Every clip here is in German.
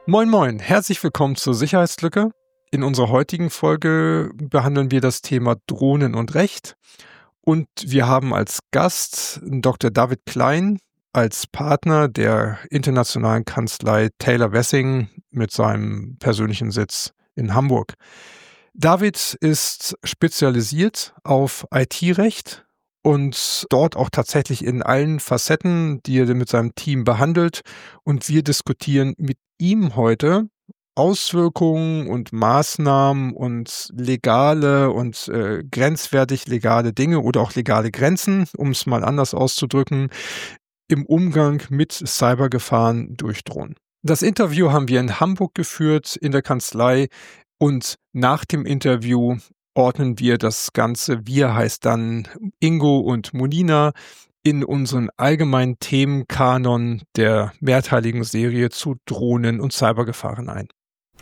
Moin moin, herzlich willkommen zur Sicherheitslücke. In unserer heutigen Folge behandeln wir das Thema Drohnen und Recht. Und wir haben als Gast Dr. David Klein als Partner der internationalen Kanzlei Taylor Wessing mit seinem persönlichen Sitz in Hamburg. David ist spezialisiert auf IT-Recht und dort auch tatsächlich in allen Facetten, die er mit seinem Team behandelt. Und wir diskutieren mit ihm heute Auswirkungen und Maßnahmen und legale und grenzwertig legale Dinge oder auch legale Grenzen, um es mal anders auszudrücken, im Umgang mit Cybergefahren durch Drohnen. Das Interview haben wir in Hamburg geführt in der Kanzlei und nach dem Interview ordnen wir das Ganze, wir heißt dann Ingo und Molina, in unseren allgemeinen Themenkanon der mehrteiligen Serie zu Drohnen und Cybergefahren ein.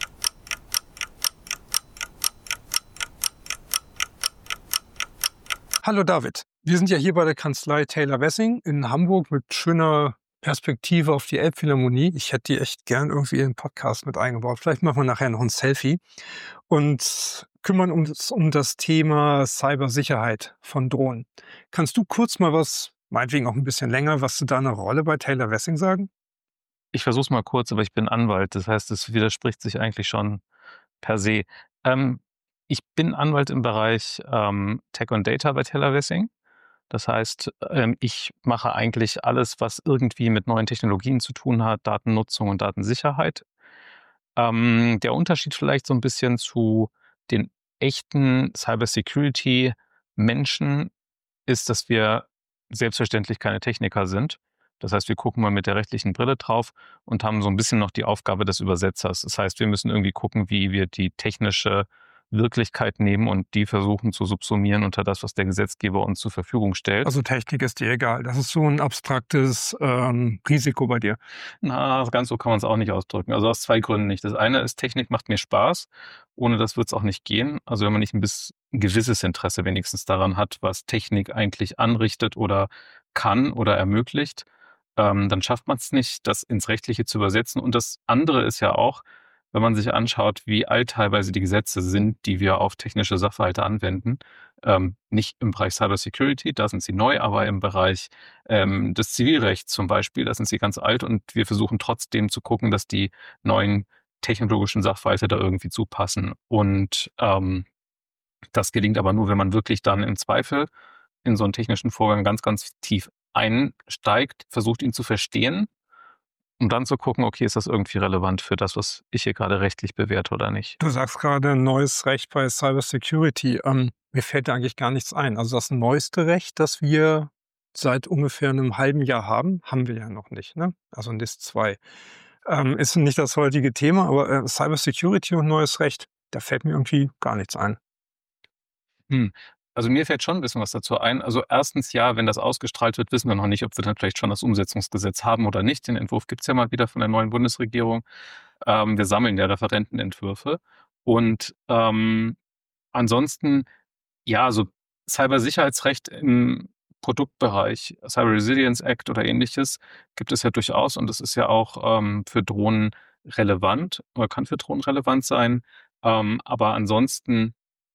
Hallo David, wir sind ja hier bei der Kanzlei Taylor Wessing in Hamburg mit schöner Perspektive auf die Elbphilharmonie. Ich hätte die echt gern irgendwie in den Podcast mit eingebaut. Vielleicht machen wir nachher noch ein Selfie und kümmern uns um das Thema Cybersicherheit von Drohnen. Kannst du kurz mal was, meinetwegen auch ein bisschen länger, was zu deiner Rolle bei Taylor Wessing sagen? Ich versuche es mal kurz, aber ich bin Anwalt. Das heißt, es widerspricht sich eigentlich schon per se. Ich bin Anwalt im Bereich Tech und Data bei Taylor Wessing. Das heißt, ich mache eigentlich alles, was irgendwie mit neuen Technologien zu tun hat, Datennutzung und Datensicherheit. Der Unterschied vielleicht so ein bisschen zu den echten Cybersecurity-Menschen ist, dass wir selbstverständlich keine Techniker sind. Das heißt, wir gucken mal mit der rechtlichen Brille drauf und haben so ein bisschen noch die Aufgabe des Übersetzers. Das heißt, wir müssen irgendwie gucken, wie wir die technische Wirklichkeit nehmen und die versuchen zu subsumieren unter das, was der Gesetzgeber uns zur Verfügung stellt. Also Technik ist dir egal. Das ist so ein abstraktes Risiko bei dir. Na, ganz so kann man es auch nicht ausdrücken. Also aus zwei Gründen nicht. Das eine ist, Technik macht mir Spaß. Ohne das wird es auch nicht gehen. Also wenn man nicht ein gewisses Interesse wenigstens daran hat, was Technik eigentlich anrichtet oder kann oder ermöglicht, dann schafft man es nicht, das ins Rechtliche zu übersetzen. Und das andere ist ja auch, wenn man sich anschaut, wie alt teilweise die Gesetze sind, die wir auf technische Sachverhalte anwenden. Nicht im Bereich Cybersecurity, da sind sie neu, aber im Bereich des Zivilrechts zum Beispiel, da sind sie ganz alt und wir versuchen trotzdem zu gucken, dass die neuen technologischen Sachverhalte da irgendwie zupassen. Und das gelingt aber nur, wenn man wirklich dann im Zweifel in so einen technischen Vorgang ganz, ganz tief einsteigt, versucht ihn zu verstehen, um dann zu gucken, okay, ist das irgendwie relevant für das, was ich hier gerade rechtlich bewerte oder nicht. Du sagst gerade neues Recht bei Cybersecurity. Mir fällt da eigentlich gar nichts ein. Also das neueste Recht, das wir seit ungefähr einem halben Jahr haben, haben wir ja noch nicht, ne? Also NIS 2. Ist nicht das heutige Thema, aber Cybersecurity und neues Recht, da fällt mir irgendwie gar nichts ein. Also mir fällt schon ein bisschen was dazu ein. Also erstens ja, wenn das ausgestrahlt wird, wissen wir noch nicht, ob wir dann vielleicht schon das Umsetzungsgesetz haben oder nicht. Den Entwurf gibt es ja mal wieder von der neuen Bundesregierung. Wir sammeln ja Referentenentwürfe. Und ansonsten, ja, so Cybersicherheitsrecht im Produktbereich, Cyber Resilience Act oder ähnliches, gibt es ja durchaus. Und das ist ja auch für Drohnen relevant oder kann für Drohnen relevant sein. Aber ansonsten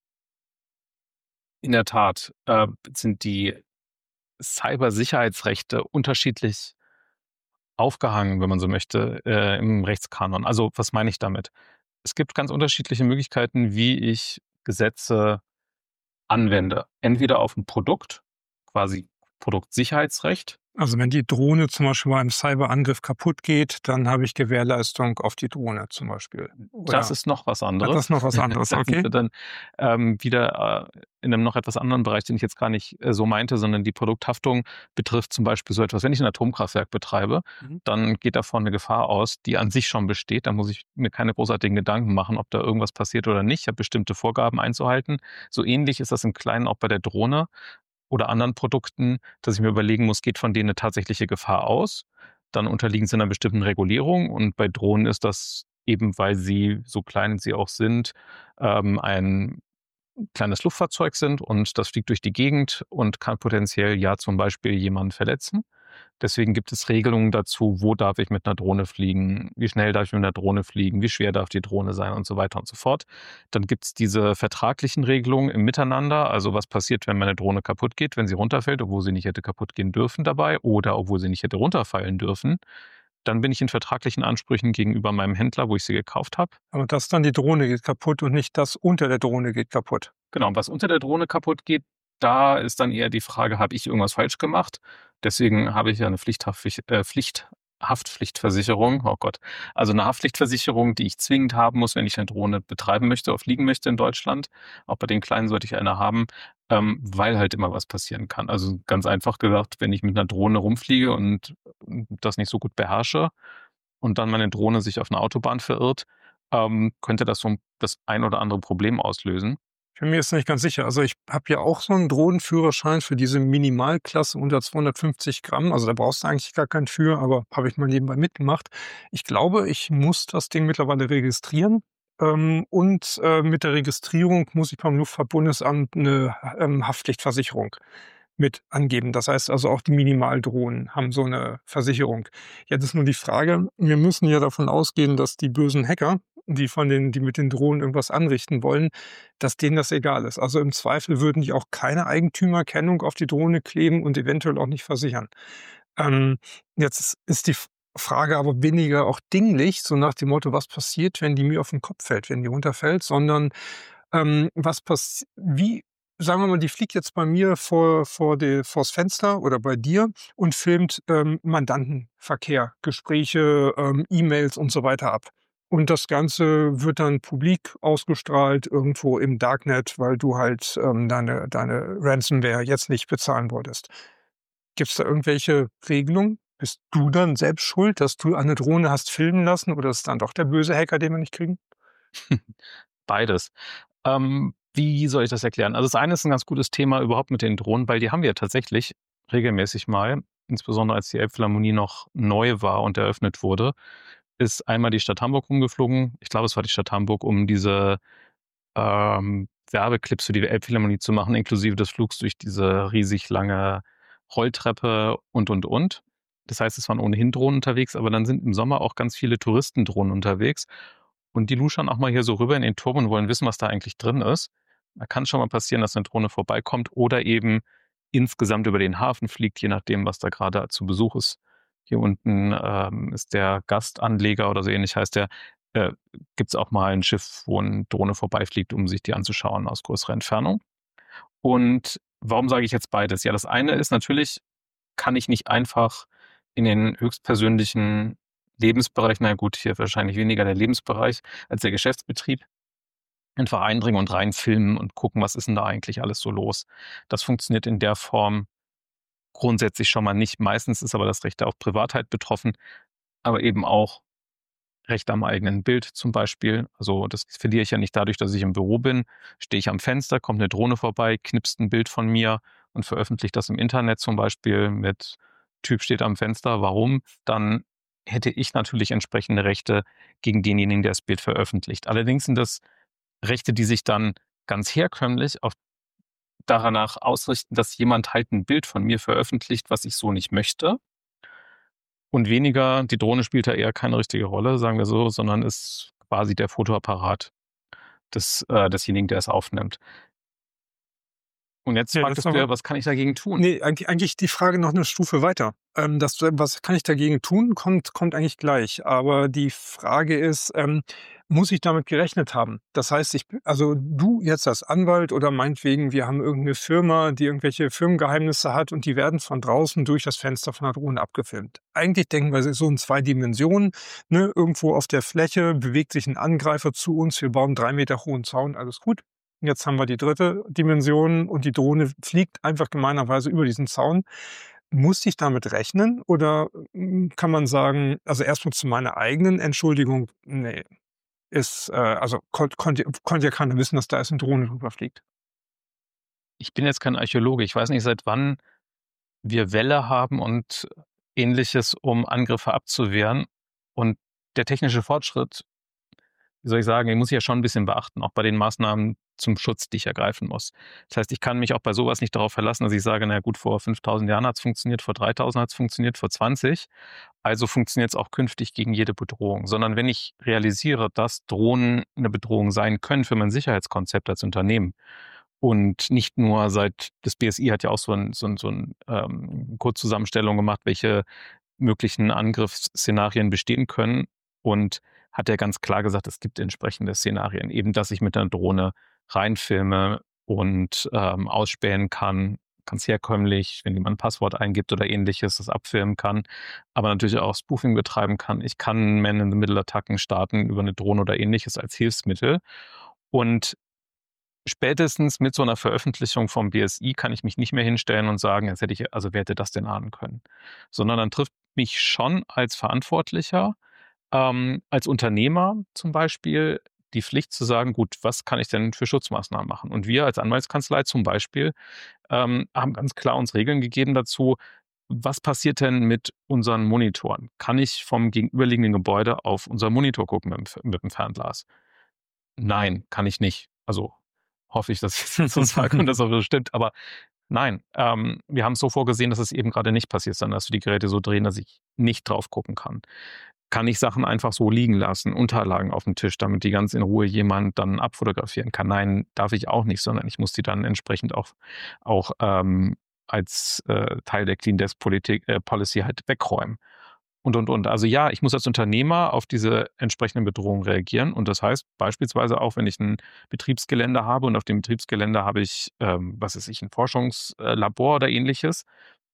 in der Tat sind die Cybersicherheitsrechte unterschiedlich aufgehangen, wenn man so möchte, im Rechtskanon. Also was meine ich damit? Es gibt ganz unterschiedliche Möglichkeiten, wie ich Gesetze anwende. Entweder auf ein Produkt, quasi Produktsicherheitsrecht. Also wenn die Drohne zum Beispiel bei einem Cyberangriff kaputt geht, dann habe ich Gewährleistung auf die Drohne zum Beispiel. Das ist noch was anderes. Das ist noch was anderes, Da okay. sind wir dann wieder in einem noch etwas anderen Bereich, den ich jetzt gar nicht so meinte, sondern die Produkthaftung betrifft zum Beispiel so etwas, wenn ich ein Atomkraftwerk betreibe, dann geht davon eine Gefahr aus, die an sich schon besteht. Da muss ich mir keine großartigen Gedanken machen, ob da irgendwas passiert oder nicht. Ich habe bestimmte Vorgaben einzuhalten. So ähnlich ist das im Kleinen auch bei der Drohne oder anderen Produkten, dass ich mir überlegen muss, geht von denen eine tatsächliche Gefahr aus? Dann unterliegen sie einer bestimmten Regulierung und bei Drohnen ist das eben, weil sie, so klein sie auch sind, ein kleines Luftfahrzeug sind und das fliegt durch die Gegend und kann potenziell ja zum Beispiel jemanden verletzen. Deswegen gibt es Regelungen dazu, wo darf ich mit einer Drohne fliegen, wie schnell darf ich mit einer Drohne fliegen, wie schwer darf die Drohne sein und so weiter und so fort. Dann gibt es diese vertraglichen Regelungen im Miteinander, also was passiert, wenn meine Drohne kaputt geht, wenn sie runterfällt, obwohl sie nicht hätte kaputt gehen dürfen dabei oder obwohl sie nicht hätte runterfallen dürfen. Dann bin ich in vertraglichen Ansprüchen gegenüber meinem Händler, wo ich sie gekauft habe. Aber das dann die Drohne geht kaputt und nicht das unter der Drohne geht kaputt. Genau, und was unter der Drohne kaputt geht, da ist dann eher die Frage, habe ich irgendwas falsch gemacht? Deswegen habe ich ja eine Haftpflichtversicherung, oh Gott, also eine Haftpflichtversicherung, die ich zwingend haben muss, wenn ich eine Drohne betreiben möchte oder fliegen möchte in Deutschland. Auch bei den Kleinen sollte ich eine haben, weil halt immer was passieren kann. Also ganz einfach gesagt, wenn ich mit einer Drohne rumfliege und das nicht so gut beherrsche und dann meine Drohne sich auf einer Autobahn verirrt, könnte das so das ein oder andere Problem auslösen. Ich bin mir jetzt nicht ganz sicher. Also ich habe ja auch so einen Drohnenführerschein für diese Minimalklasse unter 250 Gramm. Also da brauchst du eigentlich gar keinen für, aber habe ich mal nebenbei mitgemacht. Ich glaube, ich muss das Ding mittlerweile registrieren. Mit der Registrierung muss ich beim Luftfahrtbundesamt eine Haftpflichtversicherung mit angeben. Das heißt also auch die Minimaldrohnen haben so eine Versicherung. Jetzt ist nur die Frage, wir müssen ja davon ausgehen, dass die bösen Hacker, die mit den Drohnen irgendwas anrichten wollen, dass denen das egal ist. Also im Zweifel würden die auch keine Eigentümerkennung auf die Drohne kleben und eventuell auch nicht versichern. Jetzt ist die Frage aber weniger auch dinglich, so nach dem Motto, was passiert, wenn die mir auf den Kopf fällt, wenn die runterfällt, sondern wie, sagen wir mal, die fliegt jetzt bei mir vors Fenster oder bei dir und filmt Mandantenverkehr, Gespräche, E-Mails und so weiter ab. Und das Ganze wird dann publik ausgestrahlt irgendwo im Darknet, weil du halt deine Ransomware jetzt nicht bezahlen wolltest. Gibt es da irgendwelche Regelungen? Bist du dann selbst schuld, dass du eine Drohne hast filmen lassen oder ist es dann doch der böse Hacker, den wir nicht kriegen? Beides. Wie soll ich das erklären? Also das eine ist ein ganz gutes Thema überhaupt mit den Drohnen, weil die haben wir tatsächlich regelmäßig mal, insbesondere als die Elbphilharmonie noch neu war und eröffnet wurde, ist einmal die Stadt Hamburg rumgeflogen. Ich glaube, es war die Stadt Hamburg, um diese Werbeclips für die Elbphilharmonie zu machen, inklusive des Flugs durch diese riesig lange Rolltreppe und. Das heißt, es waren ohnehin Drohnen unterwegs, aber dann sind im Sommer auch ganz viele Touristendrohnen unterwegs. Und die luschern auch mal hier so rüber in den Turm und wollen wissen, was da eigentlich drin ist. Da kann schon mal passieren, dass eine Drohne vorbeikommt oder eben insgesamt über den Hafen fliegt, je nachdem, was da gerade zu Besuch ist. Hier unten ist der Gastanleger oder so ähnlich heißt der. Gibt es auch mal ein Schiff, wo eine Drohne vorbeifliegt, um sich die anzuschauen aus größerer Entfernung. Und warum sage ich jetzt beides? Ja, das eine ist natürlich, kann ich nicht einfach in den höchstpersönlichen Lebensbereich, na gut, hier wahrscheinlich weniger der Lebensbereich als der Geschäftsbetrieb, einfach eindringen und reinfilmen und gucken, was ist denn da eigentlich alles so los. Das funktioniert in der Form grundsätzlich schon mal nicht. Meistens ist aber das Recht auf Privatheit betroffen, aber eben auch Recht am eigenen Bild zum Beispiel. Also das verliere ich ja nicht dadurch, dass ich im Büro bin. Stehe ich am Fenster, kommt eine Drohne vorbei, knipst ein Bild von mir und veröffentlicht das im Internet zum Beispiel mit Typ steht am Fenster. Warum? Dann hätte ich natürlich entsprechende Rechte gegen denjenigen, der das Bild veröffentlicht. Allerdings sind das Rechte, die sich dann ganz herkömmlich auf danach ausrichten, dass jemand halt ein Bild von mir veröffentlicht, was ich so nicht möchte. Und weniger, die Drohne spielt da eher keine richtige Rolle, sagen wir so, sondern ist quasi der Fotoapparat desjenigen, der es aufnimmt. Und jetzt Ja, fragtest du ja, was kann ich dagegen tun? Nee, eigentlich die Frage noch eine Stufe weiter. Was kann ich dagegen tun, kommt eigentlich gleich. Aber die Frage ist, muss ich damit gerechnet haben? Das heißt, also du jetzt als Anwalt oder meinetwegen, wir haben irgendeine Firma, die irgendwelche Firmengeheimnisse hat und die werden von draußen durch das Fenster von der Drohne abgefilmt. Eigentlich denken wir so in 2 Dimensionen, ne? Irgendwo auf der Fläche bewegt sich ein Angreifer zu uns, wir bauen 3 Meter hohen Zaun, alles gut. Jetzt haben wir die 3. Dimension und die Drohne fliegt einfach gemeinerweise über diesen Zaun. Muss ich damit rechnen oder kann man sagen, also erstmal zu meiner eigenen Entschuldigung, nee, also konnte ja keiner wissen, dass da jetzt eine Drohne drüber fliegt. Ich bin jetzt kein Archäologe. Ich weiß nicht, seit wann wir Wälle haben und Ähnliches, um Angriffe abzuwehren. Und der technische Fortschritt wie soll ich sagen, ich muss ja schon ein bisschen beachten, auch bei den Maßnahmen zum Schutz, die ich ergreifen muss. Das heißt, ich kann mich auch bei sowas nicht darauf verlassen, dass ich sage, na gut, vor 5.000 Jahren hat es funktioniert, vor 3.000 hat es funktioniert, vor 20. Also funktioniert es auch künftig gegen jede Bedrohung. Sondern wenn ich realisiere, dass Drohnen eine Bedrohung sein können für mein Sicherheitskonzept als Unternehmen und nicht nur das BSI hat ja auch so ein Kurzzusammenstellung gemacht, welche möglichen Angriffsszenarien bestehen können und hat er ganz klar gesagt, es gibt entsprechende Szenarien, eben dass ich mit einer Drohne reinfilme und ausspähen kann, ganz herkömmlich, wenn jemand ein Passwort eingibt oder ähnliches, das abfilmen kann, aber natürlich auch Spoofing betreiben kann. Ich kann Man-in-the-Middle-Attacken starten über eine Drohne oder ähnliches als Hilfsmittel und spätestens mit so einer Veröffentlichung vom BSI kann ich mich nicht mehr hinstellen und sagen, wer hätte das denn ahnen können? Sondern dann trifft mich schon als Verantwortlicher, als Unternehmer zum Beispiel die Pflicht zu sagen, gut, was kann ich denn für Schutzmaßnahmen machen? Und wir als Anwaltskanzlei zum Beispiel haben ganz klar uns Regeln gegeben dazu, was passiert denn mit unseren Monitoren? Kann ich vom gegenüberliegenden Gebäude auf unser Monitor gucken mit dem Fernglas? Nein, kann ich nicht. Also hoffe ich, dass ich das so sage und das auch so stimmt. Aber nein, wir haben es so vorgesehen, dass es eben gerade nicht passiert, sondern dass wir die Geräte so drehen, dass ich nicht drauf gucken kann. Kann ich Sachen einfach so liegen lassen, Unterlagen auf dem Tisch, damit die ganz in Ruhe jemand dann abfotografieren kann? Nein, darf ich auch nicht, sondern ich muss die dann entsprechend auch als Teil der Clean Desk Policy halt wegräumen. Und. Also ja, ich muss als Unternehmer auf diese entsprechenden Bedrohungen reagieren. Und das heißt beispielsweise auch, wenn ich ein Betriebsgelände habe und auf dem Betriebsgelände habe ich, ein Forschungslabor oder ähnliches,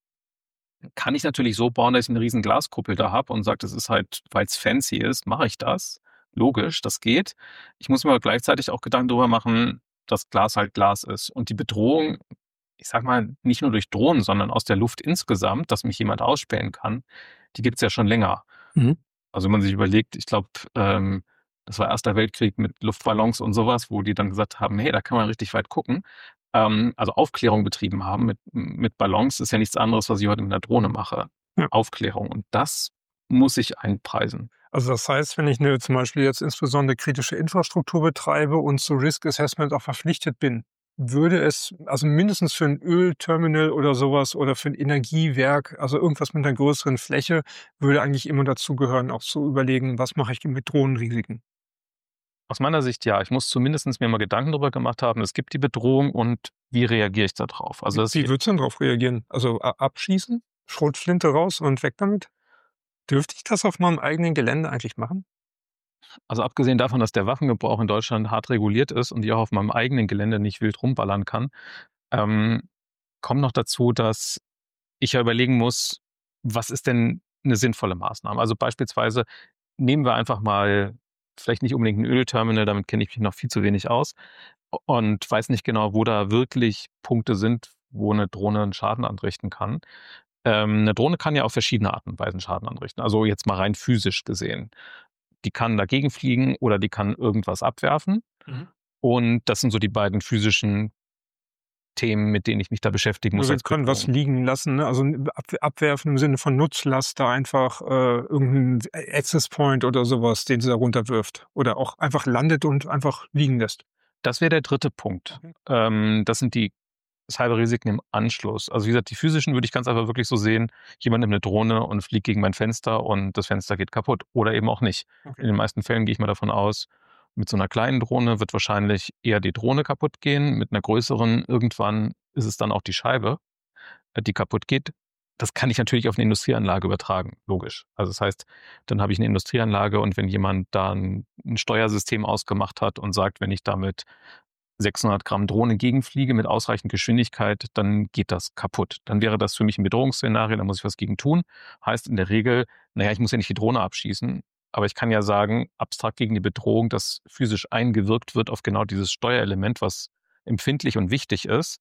kann ich natürlich so bauen, dass ich eine riesen Glaskuppel da habe und sage, das ist halt, weil es fancy ist, mache ich das. Logisch, das geht. Ich muss mir aber gleichzeitig auch Gedanken darüber machen, dass Glas halt Glas ist. Und die Bedrohung, ich sag mal, nicht nur durch Drohnen, sondern aus der Luft insgesamt, dass mich jemand ausspähen kann, die gibt's ja schon länger. Mhm. Also wenn man sich überlegt, ich glaube, das war Erster Weltkrieg mit Luftballons und sowas, wo die dann gesagt haben, hey, da kann man richtig weit gucken. Also Aufklärung betrieben haben mit Ballons, ist ja nichts anderes, was ich heute mit einer Drohne mache. Ja. Aufklärung. Und das muss ich einpreisen. Also das heißt, wenn ich zum Beispiel jetzt insbesondere kritische Infrastruktur betreibe und zu Risk Assessment auch verpflichtet bin, würde es, also mindestens für ein Ölterminal oder sowas oder für ein Energiewerk, also irgendwas mit einer größeren Fläche, würde eigentlich immer dazugehören, auch zu überlegen, was mache ich mit Drohnenrisiken. Aus meiner Sicht ja. Ich muss zumindest mir mal Gedanken darüber gemacht haben, es gibt die Bedrohung und wie reagiere ich darauf? Also Wie würdest du denn darauf reagieren? Also abschießen, Schrotflinte raus und weg damit? Dürfte ich das auf meinem eigenen Gelände eigentlich machen? Also abgesehen davon, dass der Waffengebrauch in Deutschland hart reguliert ist und ich auch auf meinem eigenen Gelände nicht wild rumballern kann, ähm, kommt noch dazu, dass ich ja überlegen muss, was ist denn eine sinnvolle Maßnahme? Also beispielsweise nehmen wir einfach mal vielleicht nicht unbedingt ein Ölterminal, damit kenne ich mich noch viel zu wenig aus und weiß nicht genau, wo da wirklich Punkte sind, wo eine Drohne einen Schaden anrichten kann. 'Ne Drohne kann ja auf verschiedene Arten und Weisen Schaden anrichten. Also jetzt mal rein physisch gesehen. Die kann dagegen fliegen oder die kann irgendwas abwerfen. Mhm. Und das sind so die beiden physischen Themen, mit denen ich mich da beschäftigen muss Also als kann was Bedrohung. liegen lassen, ne? Also abwerfen im Sinne von Nutzlaster einfach irgendein Access Point oder sowas, den sie da runterwirft. Oder auch einfach landet und einfach liegen lässt. Das wäre der dritte Punkt. Das sind die Cyberrisiken im Anschluss. Also wie gesagt, die physischen würde ich ganz einfach wirklich so sehen, jemand nimmt eine Drohne und fliegt gegen mein Fenster und das Fenster geht kaputt oder eben auch nicht. Okay. In den meisten Fällen gehe ich mal davon aus, mit so einer kleinen Drohne wird wahrscheinlich eher die Drohne kaputt gehen, mit einer größeren irgendwann ist es dann auch die Scheibe, die kaputt geht. Das kann ich natürlich auf eine Industrieanlage übertragen, logisch. Also das heißt, dann habe ich eine Industrieanlage und wenn jemand da ein Steuersystem ausgemacht hat und sagt, wenn ich damit 600 Gramm Drohne gegenfliege mit ausreichend Geschwindigkeit, dann geht das kaputt. Dann wäre das für mich ein Bedrohungsszenario, da muss ich was gegen tun. Heißt in der Regel, naja, ich muss ja nicht die Drohne abschießen, aber ich kann ja sagen, abstrakt gegen die Bedrohung, dass physisch eingewirkt wird auf genau dieses Steuerelement, was empfindlich und wichtig ist.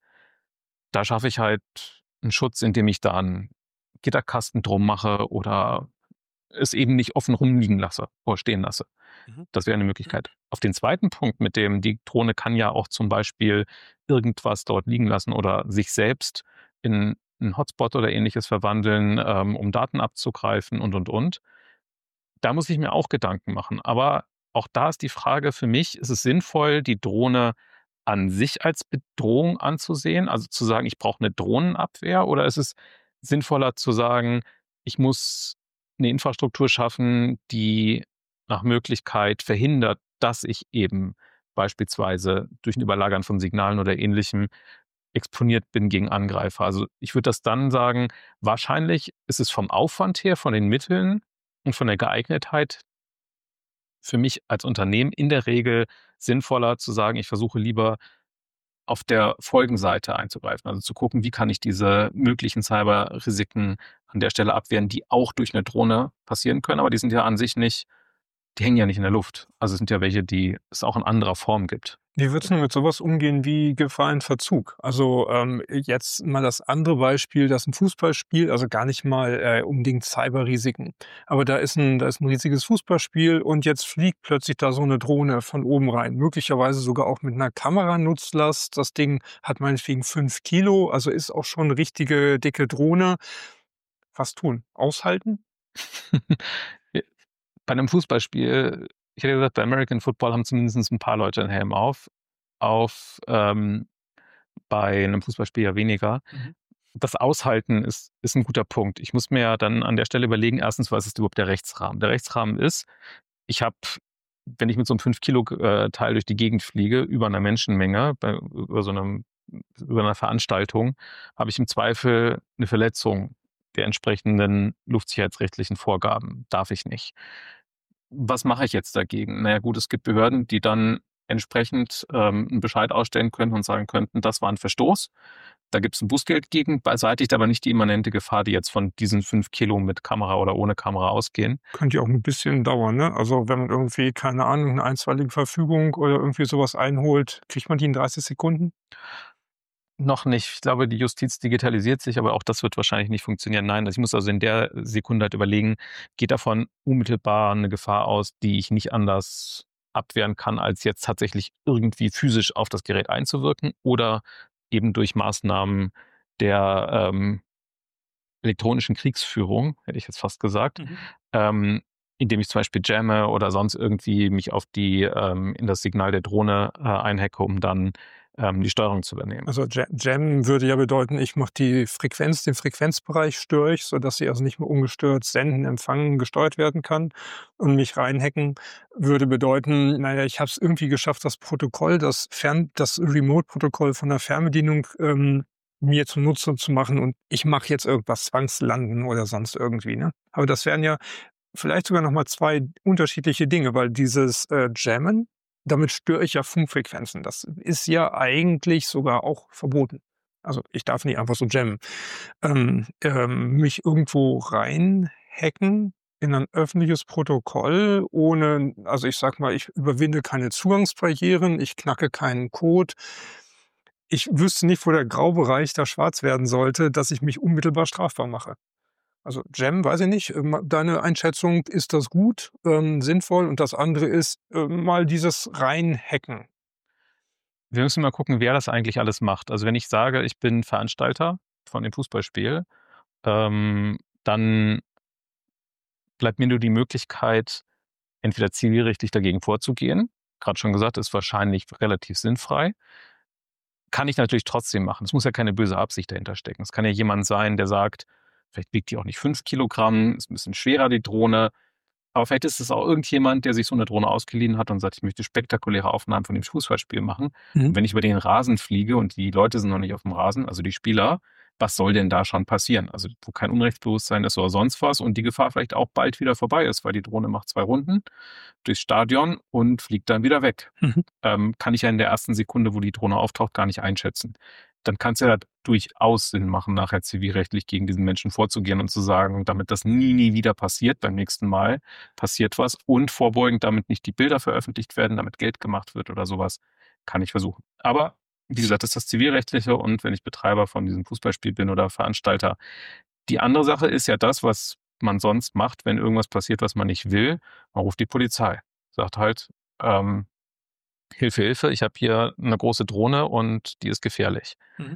Da schaffe ich halt einen Schutz, indem ich da einen Gitterkasten drum mache oder es eben nicht offen rumliegen lasse oder stehen lasse. Mhm. Das wäre eine Möglichkeit. Auf den zweiten Punkt mit dem, die Drohne kann ja auch zum Beispiel irgendwas dort liegen lassen oder sich selbst in einen Hotspot oder Ähnliches verwandeln, um Daten abzugreifen und. Da muss ich mir auch Gedanken machen. Aber auch da ist die Frage für mich, ist es sinnvoll, die Drohne an sich als Bedrohung anzusehen, also zu sagen, ich brauche eine Drohnenabwehr, oder ist es sinnvoller zu sagen, ich muss eine Infrastruktur schaffen, die nach Möglichkeit verhindert, dass ich eben beispielsweise durch ein Überlagern von Signalen oder Ähnlichem exponiert bin gegen Angreifer. Also ich würde das dann sagen, wahrscheinlich ist es vom Aufwand her, von den Mitteln und von der Geeignetheit für mich als Unternehmen in der Regel sinnvoller zu sagen, ich versuche lieber auf der Folgenseite einzugreifen. Also zu gucken, wie kann ich diese möglichen Cyber-Risiken an der Stelle abwehren, die auch durch eine Drohne passieren können, aber die sind ja an sich nicht, die hängen ja nicht in der Luft. Also es sind ja welche, die es auch in anderer Form gibt. Wie würdest du mit sowas umgehen wie Gefahr in Verzug? Also jetzt mal das andere Beispiel, das ist ein Fußballspiel, also gar nicht mal unbedingt Cyberrisiken. Aber da ist ein riesiges Fußballspiel und jetzt fliegt plötzlich da so eine Drohne von oben rein. Möglicherweise sogar auch mit einer Kameranutzlast. Das Ding hat meinetwegen 5 Kilo, also ist auch schon eine richtige dicke Drohne. Was tun? Aushalten? Bei einem Fußballspiel, ich hätte gesagt, bei American Football haben zumindest ein paar Leute einen Helm auf. Bei einem Fußballspiel ja weniger. Mhm. Das Aushalten ist ein guter Punkt. Ich muss mir ja dann an der Stelle überlegen, erstens, was ist überhaupt der Rechtsrahmen? Der Rechtsrahmen ist, ich habe, wenn ich mit so einem 5-Kilo-Teil durch die Gegend fliege, über einer Menschenmenge, über einer Veranstaltung, habe ich im Zweifel eine Verletzung der entsprechenden luftsicherheitsrechtlichen Vorgaben. Darf ich nicht. Was mache ich jetzt dagegen? Naja gut, es gibt Behörden, die dann entsprechend einen Bescheid ausstellen könnten und sagen könnten, das war ein Verstoß. Da gibt es ein Bußgeld gegen, beseitigt aber nicht die immanente Gefahr, die jetzt von diesen 5 Kilo mit Kamera oder ohne Kamera ausgehen. Könnte ja auch ein bisschen dauern, ne? Also wenn man irgendwie, keine Ahnung, eine einstweilige Verfügung oder irgendwie sowas einholt, kriegt man die in 30 Sekunden? Noch nicht. Ich glaube, die Justiz digitalisiert sich, aber auch das wird wahrscheinlich nicht funktionieren. Nein, ich muss also in der Sekunde halt überlegen, geht davon unmittelbar eine Gefahr aus, die ich nicht anders abwehren kann, als jetzt tatsächlich irgendwie physisch auf das Gerät einzuwirken oder eben durch Maßnahmen der elektronischen Kriegsführung, hätte ich jetzt fast gesagt, indem ich zum Beispiel jamme oder sonst irgendwie mich auf in das Signal der Drohne einhacke, um dann die Steuerung zu übernehmen. Also Jam würde ja bedeuten, ich mache den Frequenzbereich störe ich, sodass sie also nicht mehr ungestört senden, empfangen, gesteuert werden kann. Und mich reinhacken würde bedeuten, naja, ich habe es irgendwie geschafft, das Protokoll, das Remote-Protokoll von der Fernbedienung mir zunutze zu machen und ich mache jetzt irgendwas zwangslanden oder sonst irgendwie. Ne? Aber das wären ja vielleicht sogar nochmal 2 unterschiedliche Dinge, weil dieses Jammen, damit störe ich ja Funkfrequenzen. Das ist ja eigentlich sogar auch verboten. Also ich darf nicht einfach so jammen. Mich irgendwo reinhacken in ein öffentliches Protokoll ohne, also ich sag mal, ich überwinde keine Zugangsbarrieren, ich knacke keinen Code. Ich wüsste nicht, wo der Graubereich da schwarz werden sollte, dass ich mich unmittelbar strafbar mache. Also Jam, weiß ich nicht, deine Einschätzung, ist das gut, sinnvoll? Und das andere ist, mal dieses Reinhacken. Wir müssen mal gucken, wer das eigentlich alles macht. Also wenn ich sage, ich bin Veranstalter von dem Fußballspiel, dann bleibt mir nur die Möglichkeit, entweder zivilrechtlich dagegen vorzugehen. Gerade schon gesagt, ist wahrscheinlich relativ sinnfrei. Kann ich natürlich trotzdem machen. Es muss ja keine böse Absicht dahinter stecken. Es kann ja jemand sein, der sagt, vielleicht wiegt die auch nicht 5 Kilogramm, ist ein bisschen schwerer, die Drohne. Aber vielleicht ist es auch irgendjemand, der sich so eine Drohne ausgeliehen hat und sagt, ich möchte spektakuläre Aufnahmen von dem Fußballspiel machen. Und wenn ich über den Rasen fliege und die Leute sind noch nicht auf dem Rasen, also die Spieler, was soll denn da schon passieren? Also wo kein Unrechtsbewusstsein ist oder sonst was und die Gefahr vielleicht auch bald wieder vorbei ist, weil die Drohne macht 2 Runden durchs Stadion und fliegt dann wieder weg. Kann ich ja in der ersten Sekunde, wo die Drohne auftaucht, gar nicht einschätzen. Dann kann es ja durchaus Sinn machen, nachher zivilrechtlich gegen diesen Menschen vorzugehen und zu sagen, damit das nie wieder passiert, beim nächsten Mal passiert was und vorbeugend, damit nicht die Bilder veröffentlicht werden, damit Geld gemacht wird oder sowas, kann ich versuchen. Aber wie gesagt, das ist das Zivilrechtliche und wenn ich Betreiber von diesem Fußballspiel bin oder Veranstalter. Die andere Sache ist ja das, was man sonst macht, wenn irgendwas passiert, was man nicht will. Man ruft die Polizei. Sagt halt, Hilfe, Hilfe, ich habe hier eine große Drohne und die ist gefährlich.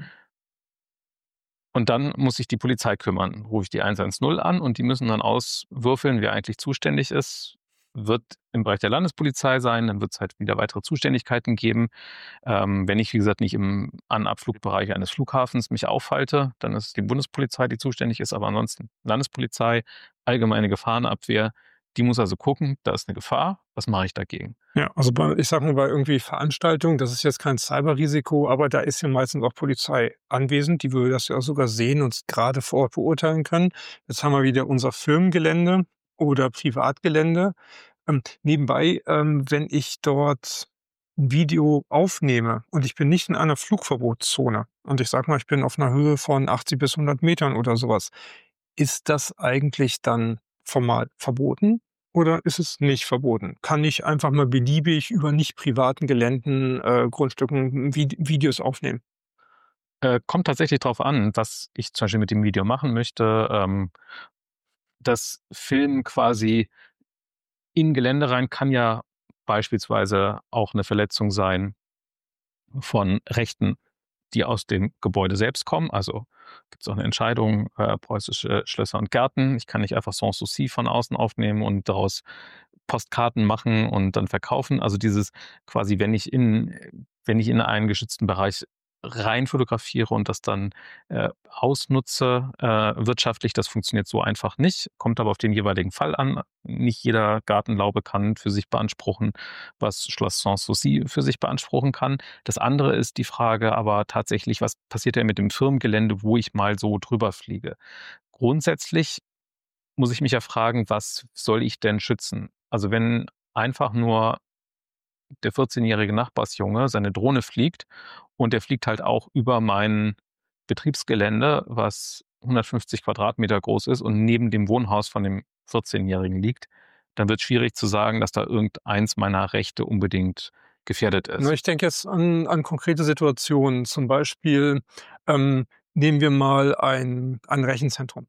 Und dann muss sich die Polizei kümmern. Rufe ich die 110 an und die müssen dann auswürfeln, wer eigentlich zuständig ist. wird im Bereich der Landespolizei sein, dann wird es halt wieder weitere Zuständigkeiten geben. Wenn ich, wie gesagt, nicht im An- und Abflugbereich eines Flughafens mich aufhalte, dann ist es die Bundespolizei, die zuständig ist, aber ansonsten Landespolizei, allgemeine Gefahrenabwehr, die muss also gucken, da ist eine Gefahr, was mache ich dagegen? Ja, also ich sage mal, bei irgendwie Veranstaltungen, das ist jetzt kein Cyberrisiko, aber da ist ja meistens auch Polizei anwesend, die würde das ja auch sogar sehen und gerade vor Ort beurteilen können. Jetzt haben wir wieder unser Firmengelände oder Privatgelände. Nebenbei, wenn ich dort ein Video aufnehme und ich bin nicht in einer Flugverbotszone und ich sage mal, ich bin auf einer Höhe von 80 bis 100 Metern oder sowas, ist das eigentlich dann formal verboten oder ist es nicht verboten? Kann ich einfach mal beliebig über nicht privaten Geländen, Grundstücken Videos aufnehmen? Kommt tatsächlich drauf an, was ich zum Beispiel mit dem Video machen möchte. Das Filmen quasi in Gelände rein kann ja beispielsweise auch eine Verletzung sein von Rechten, die aus dem Gebäude selbst kommen. Also gibt es auch eine Entscheidung, preußische Schlösser und Gärten. Ich kann nicht einfach Sanssouci von außen aufnehmen und daraus Postkarten machen und dann verkaufen. Also dieses quasi, wenn ich in einen geschützten Bereich rein fotografiere und das dann ausnutze wirtschaftlich, das funktioniert so einfach nicht, kommt aber auf den jeweiligen Fall an. Nicht jeder Gartenlaube kann für sich beanspruchen, was Schloss Sanssouci für sich beanspruchen kann. Das andere ist die Frage aber tatsächlich, was passiert denn mit dem Firmengelände, wo ich mal so drüber fliege? Grundsätzlich muss ich mich ja fragen, was soll ich denn schützen? Also wenn einfach nur der 14-jährige Nachbarsjunge seine Drohne fliegt und der fliegt halt auch über mein Betriebsgelände, was 150 Quadratmeter groß ist und neben dem Wohnhaus von dem 14-Jährigen liegt, dann wird es schwierig zu sagen, dass da irgendeins meiner Rechte unbedingt gefährdet Na, ist. ich denke jetzt an konkrete Situationen. Zum Beispiel, nehmen wir mal ein Rechenzentrum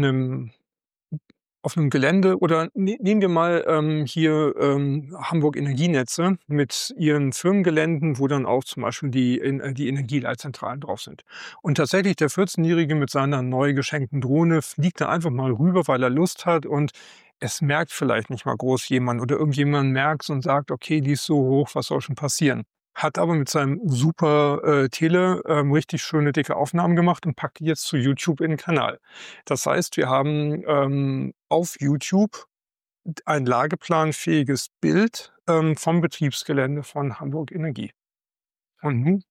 auf einem Gelände oder nehmen wir mal, hier, Hamburg Energienetze mit ihren Firmengeländen, wo dann auch zum Beispiel die Energieleitzentralen drauf sind. Und tatsächlich der 14-Jährige mit seiner neu geschenkten Drohne fliegt da einfach mal rüber, weil er Lust hat und es merkt vielleicht nicht mal groß jemand oder irgendjemand merkt's und sagt: „Okay, die ist so hoch, was soll schon passieren?“ Hat aber mit seinem super, Tele, richtig schöne dicke Aufnahmen gemacht und packt die jetzt zu YouTube in 'n Kanal. Das heißt, wir haben, auf YouTube ein lageplanfähiges Bild, vom Betriebsgelände von Hamburg Energie. Und nun,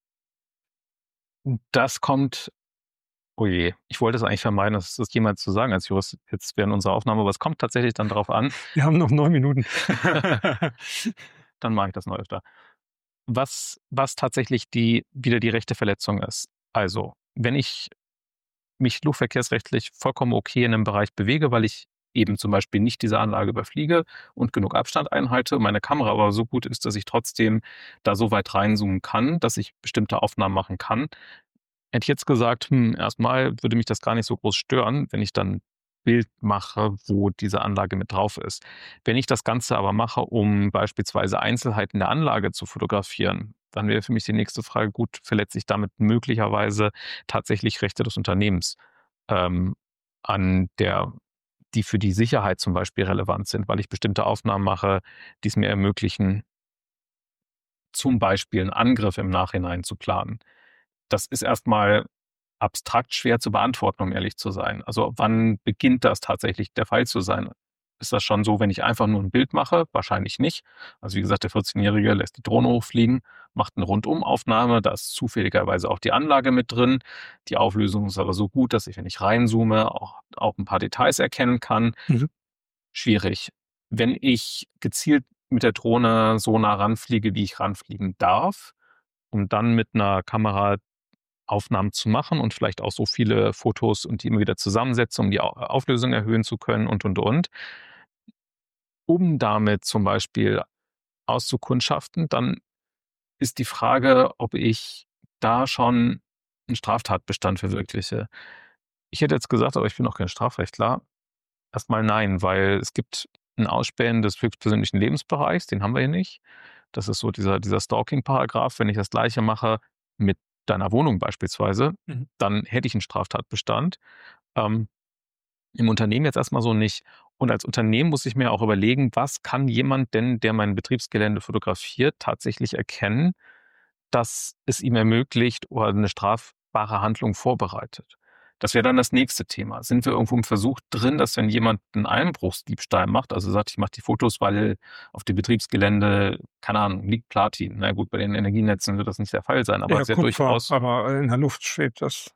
Das kommt, oh je, ich wollte es eigentlich vermeiden, das jemand zu sagen als Jurist jetzt während unserer Aufnahme, aber es kommt tatsächlich dann darauf an, wir haben noch 9 Minuten. dann mache ich das noch öfter. Was tatsächlich wieder die rechte Verletzung ist. Also, wenn ich mich flugverkehrsrechtlich vollkommen okay in einem Bereich bewege, weil ich eben zum Beispiel nicht diese Anlage überfliege und genug Abstand einhalte, meine Kamera aber so gut ist, dass ich trotzdem da so weit reinzoomen kann, dass ich bestimmte Aufnahmen machen kann, hätte ich jetzt gesagt, erstmal würde mich das gar nicht so groß stören, wenn ich dann Bild mache, wo diese Anlage mit drauf ist. Wenn ich das Ganze aber mache, um beispielsweise Einzelheiten der Anlage zu fotografieren, dann wäre für mich die nächste Frage, gut, verletze ich damit möglicherweise tatsächlich Rechte des Unternehmens, ähm, die für die Sicherheit zum Beispiel relevant sind, weil ich bestimmte Aufnahmen mache, die es mir ermöglichen, zum Beispiel einen Angriff im Nachhinein zu planen. Das ist erstmal abstrakt schwer zu beantworten, um ehrlich zu sein. Also wann beginnt das tatsächlich der Fall zu sein? Ist das schon so, wenn ich einfach nur ein Bild mache? Wahrscheinlich nicht. Also wie gesagt, der 14-Jährige lässt die Drohne hochfliegen, macht eine Rundumaufnahme, da ist zufälligerweise auch die Anlage mit drin. Die Auflösung ist aber so gut, dass ich, wenn ich reinzoome, auch ein paar Details erkennen kann. Mhm. Schwierig. Wenn ich gezielt mit der Drohne so nah ranfliege, wie ich ranfliegen darf, und dann mit einer Kamera Aufnahmen zu machen und vielleicht auch so viele Fotos und die immer wieder zusammensetzen, um die Auflösung erhöhen zu können und. Um damit zum Beispiel auszukundschaften, dann ist die Frage, ob ich da schon einen Straftatbestand verwirkliche. Ich hätte jetzt gesagt, aber ich bin auch kein Strafrechtler, erstmal nein, weil es gibt ein Ausspähen des höchstpersönlichen Lebensbereichs, den haben wir hier nicht. Das ist so dieser Stalking-Paragraph. Wenn ich das Gleiche mache mit deiner Wohnung beispielsweise, Mhm. dann hätte ich einen Straftatbestand. Ähm, Im Unternehmen jetzt erstmal so nicht. Und als Unternehmen muss ich mir auch überlegen, was kann jemand denn, der mein Betriebsgelände fotografiert, tatsächlich erkennen, dass es ihm ermöglicht oder eine strafbare Handlung vorbereitet. Das wäre dann das nächste Thema. Sind wir irgendwo im Versuch drin, dass wenn jemand einen Einbruchsdiebstahl macht, also sagt, ich mache die Fotos, weil auf dem Betriebsgelände, keine Ahnung, liegt Platin. Na gut, bei den Energienetzen wird das nicht der Fall sein, aber Ja, es ist ja Kupfer, durchaus, aber in der Luft schwebt das.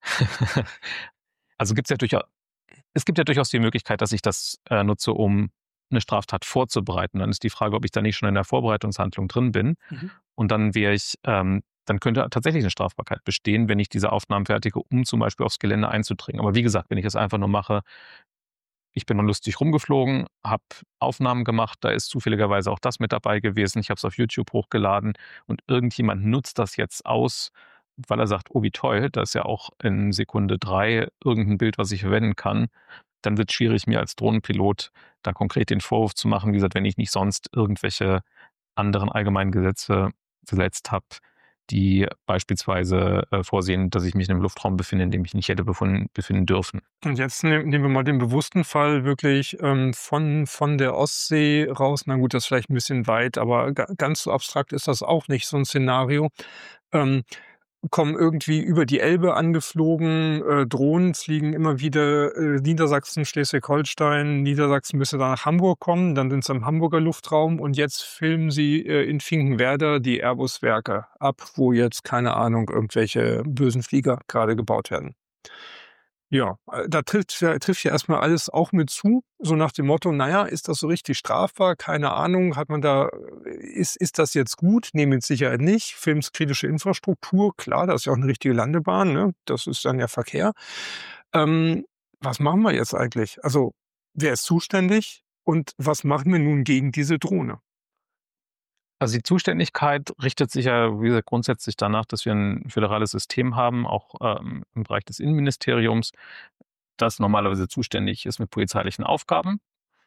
also es gibt ja durchaus die Möglichkeit, dass ich das nutze, um eine Straftat vorzubereiten. Dann ist die Frage, ob ich da nicht schon in der Vorbereitungshandlung drin bin. Mhm. Und dann dann könnte tatsächlich eine Strafbarkeit bestehen, wenn ich diese Aufnahmen fertige, um zum Beispiel aufs Gelände einzudringen. Aber wie gesagt, wenn ich es einfach nur mache, ich bin nur lustig rumgeflogen, habe Aufnahmen gemacht, da ist zufälligerweise auch das mit dabei gewesen. Ich habe es auf YouTube hochgeladen und irgendjemand nutzt das jetzt aus, weil er sagt, oh wie toll, da ist ja auch in Sekunde 3 irgendein Bild, was ich verwenden kann. Dann wird es schwierig, mir als Drohnenpilot da konkret den Vorwurf zu machen, wie gesagt, wenn ich nicht sonst irgendwelche anderen allgemeinen Gesetze gesetzt habe, die beispielsweise vorsehen, dass ich mich in einem Luftraum befinde, in dem ich nicht hätte befinden dürfen. Und jetzt nehmen wir mal den bewussten Fall wirklich von der Ostsee raus. Na gut, das ist vielleicht ein bisschen weit, aber ganz so abstrakt ist das auch nicht, so ein Szenario. Ähm, Kommen irgendwie über die Elbe angeflogen, Drohnen fliegen immer wieder Niedersachsen, Schleswig-Holstein. Niedersachsen müsste dann nach Hamburg kommen, dann sind sie im Hamburger Luftraum und jetzt filmen sie in Finkenwerder die Airbus-Werke ab, wo jetzt, keine Ahnung, irgendwelche bösen Flieger gerade gebaut werden. Ja, da trifft ja erstmal alles auch mit zu, so nach dem Motto: „Na ja, ist das so richtig strafbar? Keine Ahnung, hat man da ist das jetzt gut? Ne, mit Sicherheit nicht. Filmst kritische Infrastruktur, klar, das ist ja auch 'ne richtige Landebahn, ne? Das ist dann ja Verkehr. Ähm, Was machen wir jetzt eigentlich? Also, wer ist zuständig und was machen wir nun gegen diese Drohne?“ Also die Zuständigkeit richtet sich ja, wie gesagt, grundsätzlich danach, dass wir ein föderales System haben, auch im Bereich des Innenministeriums, das normalerweise zuständig ist mit polizeilichen Aufgaben.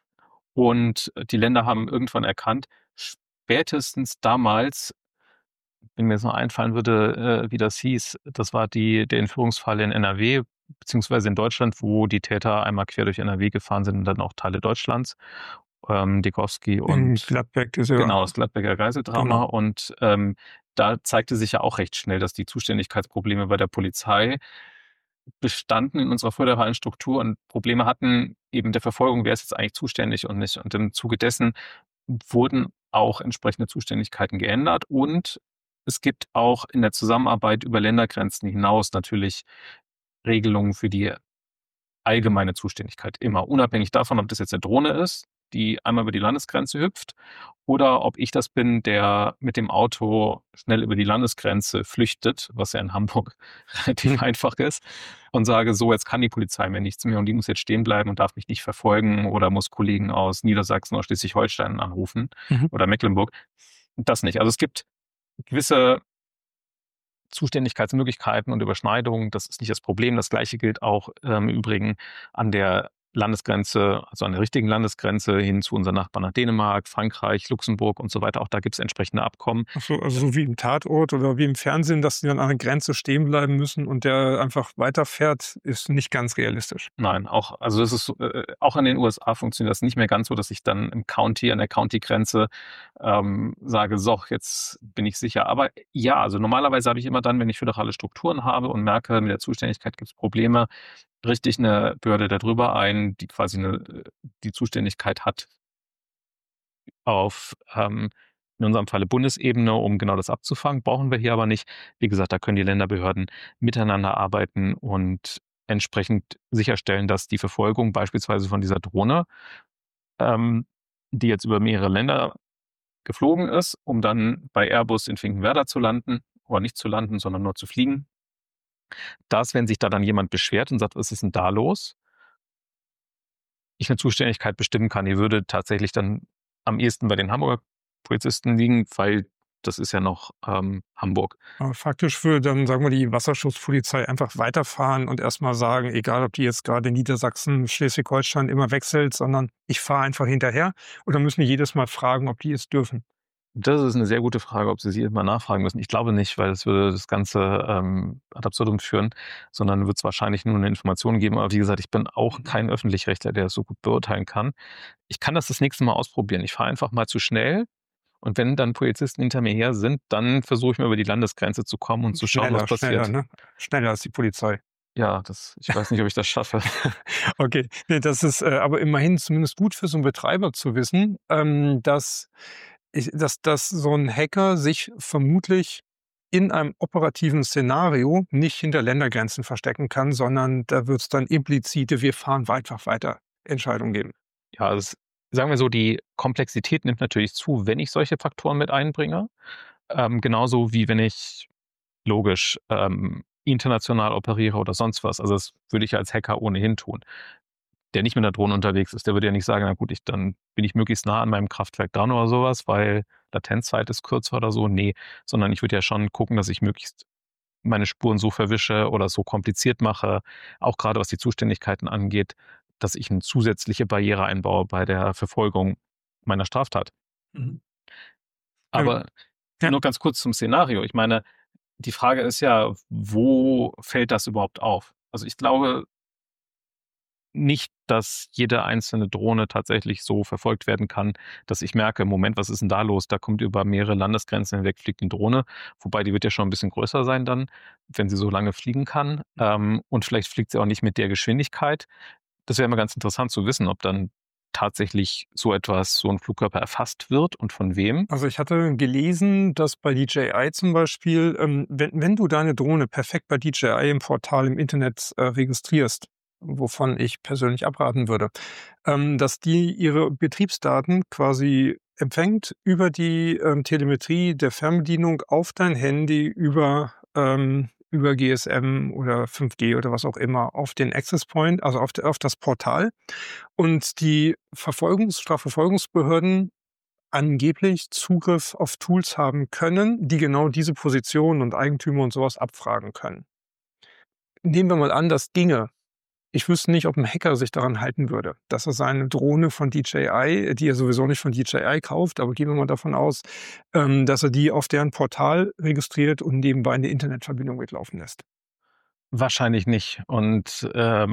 Und die Länder haben irgendwann erkannt, spätestens damals, wenn mir jetzt noch einfallen würde, wie das hieß, das war der Entführungsfall in NRW, beziehungsweise in Deutschland, wo die Täter einmal quer durch NRW gefahren sind und dann auch Teile Deutschlands, Dikowski In und Gladbeck, diese genau, das Gladbecker Geiseldrama. genau. Und da zeigte sich ja auch recht schnell, dass die Zuständigkeitsprobleme bei der Polizei bestanden in unserer föderalen Struktur und Probleme hatten eben der Verfolgung, wer ist jetzt eigentlich zuständig und nicht. Und im Zuge dessen wurden auch entsprechende Zuständigkeiten geändert und es gibt auch in der Zusammenarbeit über Ländergrenzen hinaus natürlich Regelungen für die allgemeine Zuständigkeit immer, unabhängig davon, ob das jetzt eine Drohne ist, die einmal über die Landesgrenze hüpft, oder ob ich das bin, der mit dem Auto schnell über die Landesgrenze flüchtet, was ja in Hamburg relativ einfach ist, und sage, so, jetzt kann die Polizei mir nichts mehr und die muss jetzt stehen bleiben und darf mich nicht verfolgen oder muss Kollegen aus Niedersachsen oder Schleswig-Holstein anrufen Mhm. oder Mecklenburg. Das nicht. Also es gibt gewisse Zuständigkeitsmöglichkeiten und Überschneidungen, das ist nicht das Problem. Das Gleiche gilt auch im Übrigen an der Landesgrenze, also an der richtigen Landesgrenze hin zu unseren Nachbarn nach Dänemark, Frankreich, Luxemburg und so weiter. Auch da gibt es entsprechende Abkommen. Ach so, also so wie im Tatort oder wie im Fernsehen, dass die dann an der Grenze stehen bleiben müssen und der einfach weiterfährt, ist nicht ganz realistisch. Nein, also das ist auch in den USA funktioniert das nicht mehr ganz so, dass ich dann an der County-Grenze sage, so, jetzt bin ich sicher. Aber ja, also normalerweise habe ich immer dann, wenn ich föderale Strukturen habe und merke, mit der Zuständigkeit gibt es Probleme, richte ich eine Behörde darüber ein, die quasi die Zuständigkeit hat auf in unserem Falle Bundesebene, um genau das abzufangen. Brauchen wir hier aber nicht. Wie gesagt, da können die Länderbehörden miteinander arbeiten und entsprechend sicherstellen, dass die Verfolgung beispielsweise von dieser Drohne, ähm, die jetzt über mehrere Länder geflogen ist, um dann bei Airbus in Finkenwerder zu landen, oder nicht zu landen, sondern nur zu fliegen, dass, wenn sich da dann jemand beschwert und sagt, was ist denn da los, ich eine Zuständigkeit bestimmen kann. Die würde tatsächlich dann am ehesten bei den Hamburger Polizisten liegen, weil das ist ja noch Hamburg. Aber faktisch würde dann, sagen wir, die Wasserschutzpolizei einfach weiterfahren und erstmal sagen, egal ob die jetzt gerade Niedersachsen, Schleswig-Holstein immer wechselt, sondern ich fahre einfach hinterher oder müssen die jedes Mal fragen, ob die es dürfen? Das ist eine sehr gute Frage, ob Sie mal nachfragen müssen. Ich glaube nicht, weil das würde das Ganze ad absurdum führen, sondern wird es wahrscheinlich nur eine Information geben. Aber wie gesagt, ich bin auch kein Öffentlich-Rechtler, der das so gut beurteilen kann. Ich kann das nächste Mal ausprobieren. Ich fahre einfach mal zu schnell und wenn dann Polizisten hinter mir her sind, dann versuche ich mal über die Landesgrenze zu kommen und zu schauen, was Schneller, passiert. ne? Schneller als die Polizei. Ja, ich weiß nicht, ob ich das schaffe. Okay, ne, das ist, aber immerhin zumindest gut für so 'n Betreiber zu wissen, dass so 'n Hacker sich vermutlich in einem operativen Szenario nicht hinter Ländergrenzen verstecken kann, sondern da wird's dann implizite „Wir fahren einfach weiter“ Entscheidung geben. Ja, sagen wir so, die Komplexität nimmt natürlich zu, wenn ich solche Faktoren mit einbringe. Genauso wie wenn ich logisch international operiere oder sonst was. Also das würde ich als Hacker ohnehin tun. Der nicht mit einer Drohne unterwegs ist, der würde ja nicht sagen, na gut, dann bin ich möglichst nah an meinem Kraftwerk dran oder sowas, weil Latenzzeit ist kürzer oder so. Nee, sondern ich würde ja schon gucken, dass ich möglichst meine Spuren so verwische oder so kompliziert mache, auch gerade was die Zuständigkeiten angeht, dass ich eine zusätzliche Barriere einbaue bei der Verfolgung meiner Straftat. Mhm. Aber Ja. nur ganz kurz zum Szenario. Ich meine, die Frage ist ja, wo fällt das überhaupt auf? Also ich glaube nicht, dass jede einzelne Drohne tatsächlich so verfolgt werden kann, dass ich merke, Moment, was ist denn da los? Da kommt über mehrere Landesgrenzen hinweg fliegt eine Drohne, wobei die wird ja schon ein bisschen größer sein dann, wenn sie so lange fliegen kann. Und vielleicht fliegt sie auch nicht mit der Geschwindigkeit. Das wäre immer ganz interessant zu wissen, ob dann tatsächlich so ein Flugkörper erfasst wird und von wem. Also, ich hatte gelesen, dass bei DJI zum Beispiel, wenn du deine Drohne perfekt bei DJI im Portal im Internet, registrierst, wovon ich persönlich abraten würde, dass die ihre Betriebsdaten quasi empfängt über die, Telemetrie der Fernbedienung auf dein Handy über GSM oder 5G oder was auch immer auf den Access Point, also auf das Portal und die Strafverfolgungsbehörden angeblich Zugriff auf Tools haben können, die genau diese Positionen und Eigentümer und sowas abfragen können. Nehmen wir mal an, das ginge. Ich wüsste nicht, ob ein Hacker sich daran halten würde, dass er seine Drohne von DJI, die er sowieso nicht von DJI kauft, aber gehen wir mal davon aus, dass er die auf deren Portal registriert und nebenbei eine Internetverbindung mitlaufen lässt. Wahrscheinlich nicht. Und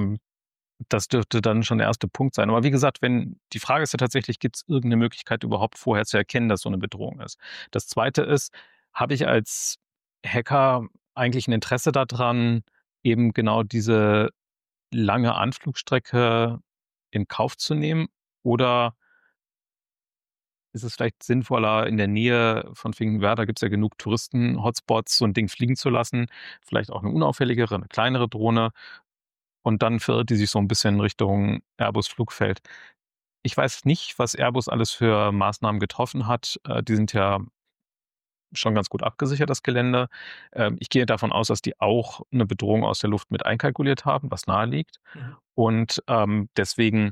das dürfte dann schon der erste Punkt sein. Aber wie gesagt, wenn die Frage ist ja tatsächlich, gibt es irgendeine Möglichkeit überhaupt vorher zu erkennen, dass so eine Bedrohung ist? Das Zweite ist, habe ich als Hacker eigentlich ein Interesse daran, eben genau diese lange Anflugstrecke in Kauf zu nehmen? Oder ist es vielleicht sinnvoller, in der Nähe von Finkenwerder gibt es ja genug Touristen-Hotspots, so ein Ding fliegen zu lassen, vielleicht auch eine unauffälligere, eine kleinere Drohne und dann verirrt die sich so ein bisschen Richtung Airbus-Flugfeld. Ich weiß nicht, was Airbus alles für Maßnahmen getroffen hat. Die sind ja schon ganz gut abgesichert, das Gelände. Ich gehe davon aus, dass die auch eine Bedrohung aus der Luft mit einkalkuliert haben, was naheliegt Mhm. und deswegen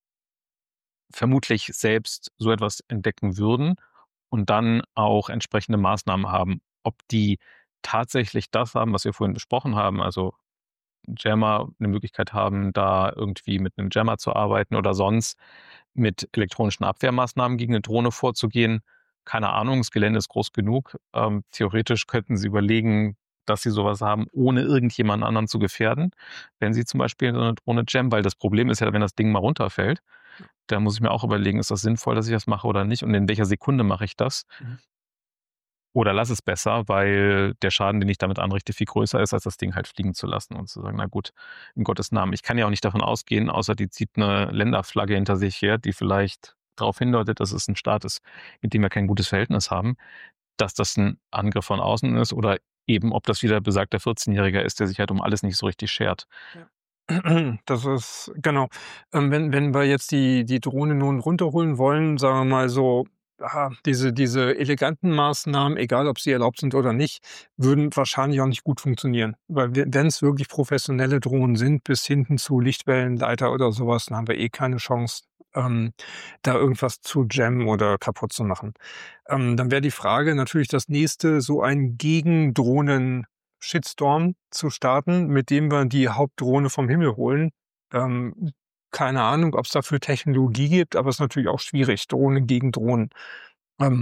vermutlich selbst so etwas entdecken würden und dann auch entsprechende Maßnahmen haben. Ob die tatsächlich das haben, was wir vorhin besprochen haben, also Jammer eine Möglichkeit haben, da irgendwie mit einem Jammer zu arbeiten oder sonst mit elektronischen Abwehrmaßnahmen gegen eine Drohne vorzugehen. Keine Ahnung, das Gelände ist groß genug. Theoretisch könnten sie überlegen, dass sie sowas haben, ohne irgendjemand anderen zu gefährden, wenn sie zum Beispiel so eine Drohne jammen, weil das Problem ist ja, wenn das Ding mal runterfällt, da muss ich mir auch überlegen, ist das sinnvoll, dass ich das mache oder nicht und in welcher Sekunde mache ich das? Mhm. Oder lass es besser, weil der Schaden, den ich damit anrichte, viel größer ist, als das Ding halt fliegen zu lassen und zu sagen, na gut, in Gottes Namen. Ich kann ja auch nicht davon ausgehen, außer die zieht eine Länderflagge hinter sich her, die vielleicht darauf hindeutet, dass es ein Staat ist, mit dem wir kein gutes Verhältnis haben, dass das ein Angriff von außen ist oder eben, ob das wieder besagter 14-Jähriger ist, der sich halt um alles nicht so richtig schert. Ja. Das ist genau. Wenn wir jetzt die Drohne nun runterholen wollen, sagen wir mal so, diese eleganten Maßnahmen, egal ob sie erlaubt sind oder nicht, würden wahrscheinlich auch nicht gut funktionieren. Weil wenn es wirklich professionelle Drohnen sind, bis hinten zu Lichtwellenleiter oder sowas, dann haben wir eh keine Chance, da irgendwas zu jammen oder kaputt zu machen. Dann wäre die Frage natürlich das nächste, so ein Gegendrohnen-Shitstorm zu starten, mit dem wir die Hauptdrohne vom Himmel holen. Ähm, keine Ahnung, ob es dafür Technologie gibt, aber es ist natürlich auch schwierig, Drohne gegen Drohnen. Ähm,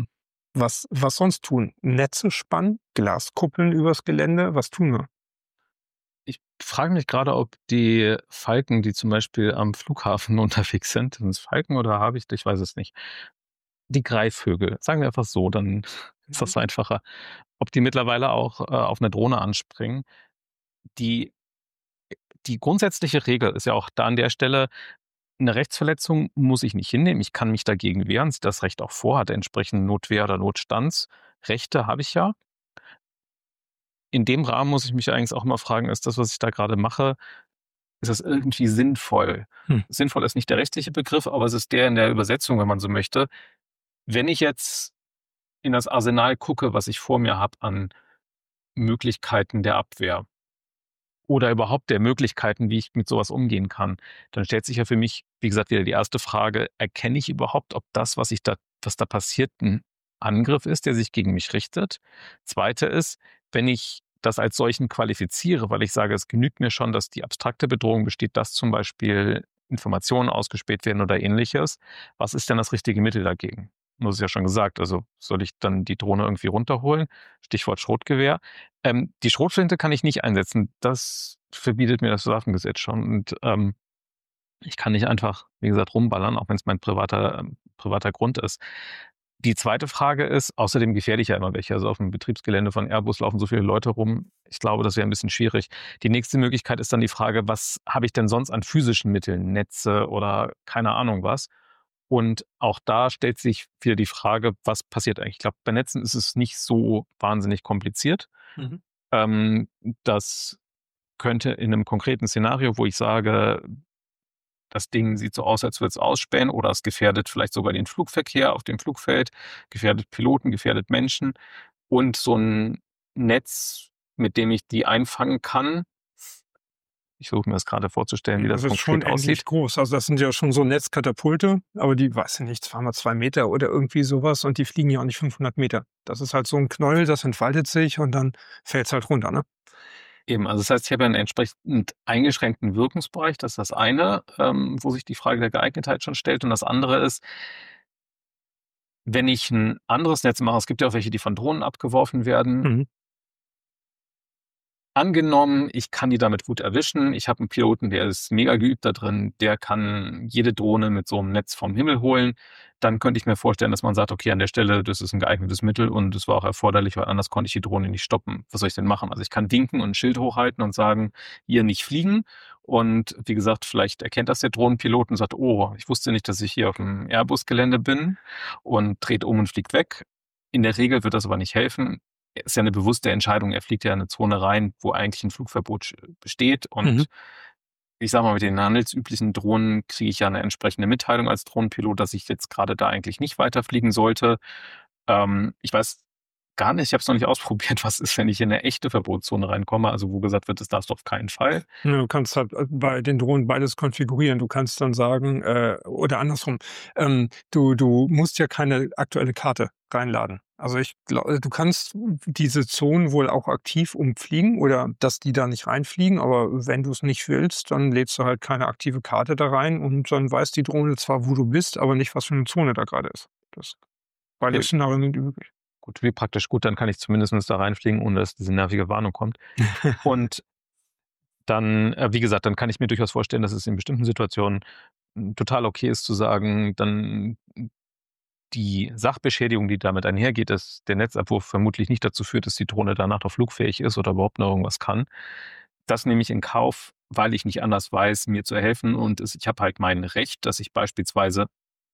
Was sonst tun? Netze spannen, Glaskuppeln übers Gelände? Was tun wir? Ich frage mich gerade, ob die Falken, die zum Beispiel am Flughafen unterwegs sind es Falken oder Habichte? Ich weiß es nicht. Die Greifvögel, sagen wir einfach so, dann ist das einfacher. Ob die mittlerweile auch, auf 'ne Drohne anspringen. Die die grundsätzliche Regel ist ja auch da an der Stelle, 'ne Rechtsverletzung muss ich nicht hinnehmen. Ich kann mich dagegen wehren, sieht das Recht auch vor, hat entsprechend Notwehr oder Notstandsrechte habe ich ja. In dem Rahmen muss ich mich eigentlich auch immer fragen, ist das, was ich da gerade mache, ist das irgendwie sinnvoll? Hm. Sinnvoll ist nicht der rechtliche Begriff, aber es ist der in der Übersetzung, wenn man so möchte. Wenn ich jetzt in das Arsenal gucke, was ich vor mir habe an Möglichkeiten der Abwehr oder überhaupt der Möglichkeiten, wie ich mit sowas umgehen kann, dann stellt sich ja für mich, wie gesagt, wieder die erste Frage: Erkenne ich überhaupt, ob das, was da passiert, ein Angriff ist, der sich gegen mich richtet? Zweite ist, wenn ich das als solchen qualifiziere, weil ich sage, es genügt mir schon, dass die abstrakte Bedrohung besteht, dass zum Beispiel Informationen ausgespäht werden oder Ähnliches. Was ist denn das richtige Mittel dagegen? Du hast es ja schon gesagt, also soll ich dann die Drohne irgendwie runterholen? Stichwort Schrotgewehr. Die Schrotflinte kann ich nicht einsetzen. Das verbietet mir das Waffengesetz schon. Und ich kann nicht einfach, wie gesagt, rumballern, auch wenn es mein privater Grund ist. Die zweite Frage ist, außerdem gefährde ich ja immer welche. Also auf dem Betriebsgelände von Airbus laufen so viele Leute rum. Ich glaube, das wäre ein bisschen schwierig. Die nächste Möglichkeit ist dann die Frage, was habe ich denn sonst an physischen Mitteln? Netze oder keine Ahnung was. Und auch da stellt sich wieder die Frage, was passiert eigentlich? Ich glaube, bei Netzen ist es nicht so wahnsinnig kompliziert. Mhm. Ähm, Das könnte in einem konkreten Szenario, wo ich sage, das Ding sieht so aus, als würde es ausspähen oder es gefährdet vielleicht sogar den Flugverkehr auf dem Flugfeld, gefährdet Piloten, gefährdet Menschen und so ein Netz, mit dem ich die einfangen kann. Ich versuche mir das gerade vorzustellen, wie das Das ist schon konkret endlich aussieht. groß. Also das sind ja schon so Netzkatapulte, aber die, weiß ich nicht, 2x2 Meter oder irgendwie sowas und die fliegen ja auch nicht 500 Meter. Das ist halt so ein Knäuel, das entfaltet sich und dann fällt es halt runter, ne? Eben, also das heißt, ich habe ja einen entsprechend eingeschränkten Wirkungsbereich. Das ist das eine, wo sich die Frage der Geeignetheit schon stellt. Und das andere ist, wenn ich ein anderes Netz mache, es gibt ja auch welche, die von Drohnen abgeworfen werden. Mhm. Angenommen, ich kann die damit gut erwischen. Ich habe einen Piloten, der ist mega geübt da drin, der kann jede Drohne mit so einem Netz vom Himmel holen. Dann könnte ich mir vorstellen, dass man sagt, okay, an der Stelle, das ist ein geeignetes Mittel und es war auch erforderlich, weil anders konnte ich die Drohne nicht stoppen. Was soll ich denn machen? Also ich kann winken und ein Schild hochhalten und sagen, hier nicht fliegen. Und wie gesagt, vielleicht erkennt das der Drohnenpilot und sagt, oh, ich wusste nicht, dass ich hier auf dem Airbus-Gelände bin und dreht um und fliegt weg. In der Regel wird das aber nicht helfen. Ist ja eine bewusste Entscheidung. Er fliegt ja in eine Zone rein, wo eigentlich ein Flugverbot besteht. Mhm. Und ich sage mal, mit den handelsüblichen Drohnen kriege ich ja eine entsprechende Mitteilung als Drohnenpilot, dass ich jetzt gerade da eigentlich nicht weiterfliegen sollte. Ich weiß gar nicht, ich habe es noch nicht ausprobiert, was ist, wenn ich in eine echte Verbotszone reinkomme, also wo gesagt wird, das darfst du auf keinen Fall. Ja, du kannst halt bei den Drohnen beides konfigurieren. Du kannst dann sagen, oder andersrum, du musst ja keine aktuelle Karte reinladen. Also ich glaube, du kannst diese Zonen wohl auch aktiv umfliegen oder dass die da nicht reinfliegen, aber wenn du es nicht willst, dann lädst du halt keine aktive Karte da rein und dann weiß die Drohne zwar, wo du bist, aber nicht, was für eine Zone da gerade ist. Beide Ja, Szenarien sind möglich. gut, wie praktisch. Gut, dann kann ich zumindest da reinfliegen, ohne dass diese nervige Warnung kommt. Und dann, wie gesagt, dann kann ich mir durchaus vorstellen, dass es in bestimmten Situationen total okay ist zu sagen, dann die Sachbeschädigung, die damit einhergeht, dass der Netzabwurf vermutlich nicht dazu führt, dass die Drohne danach noch flugfähig ist oder überhaupt noch irgendwas kann. Das nehme ich in Kauf, weil ich nicht anders weiß, mir zu helfen. Und ich habe halt mein Recht, dass ich beispielsweise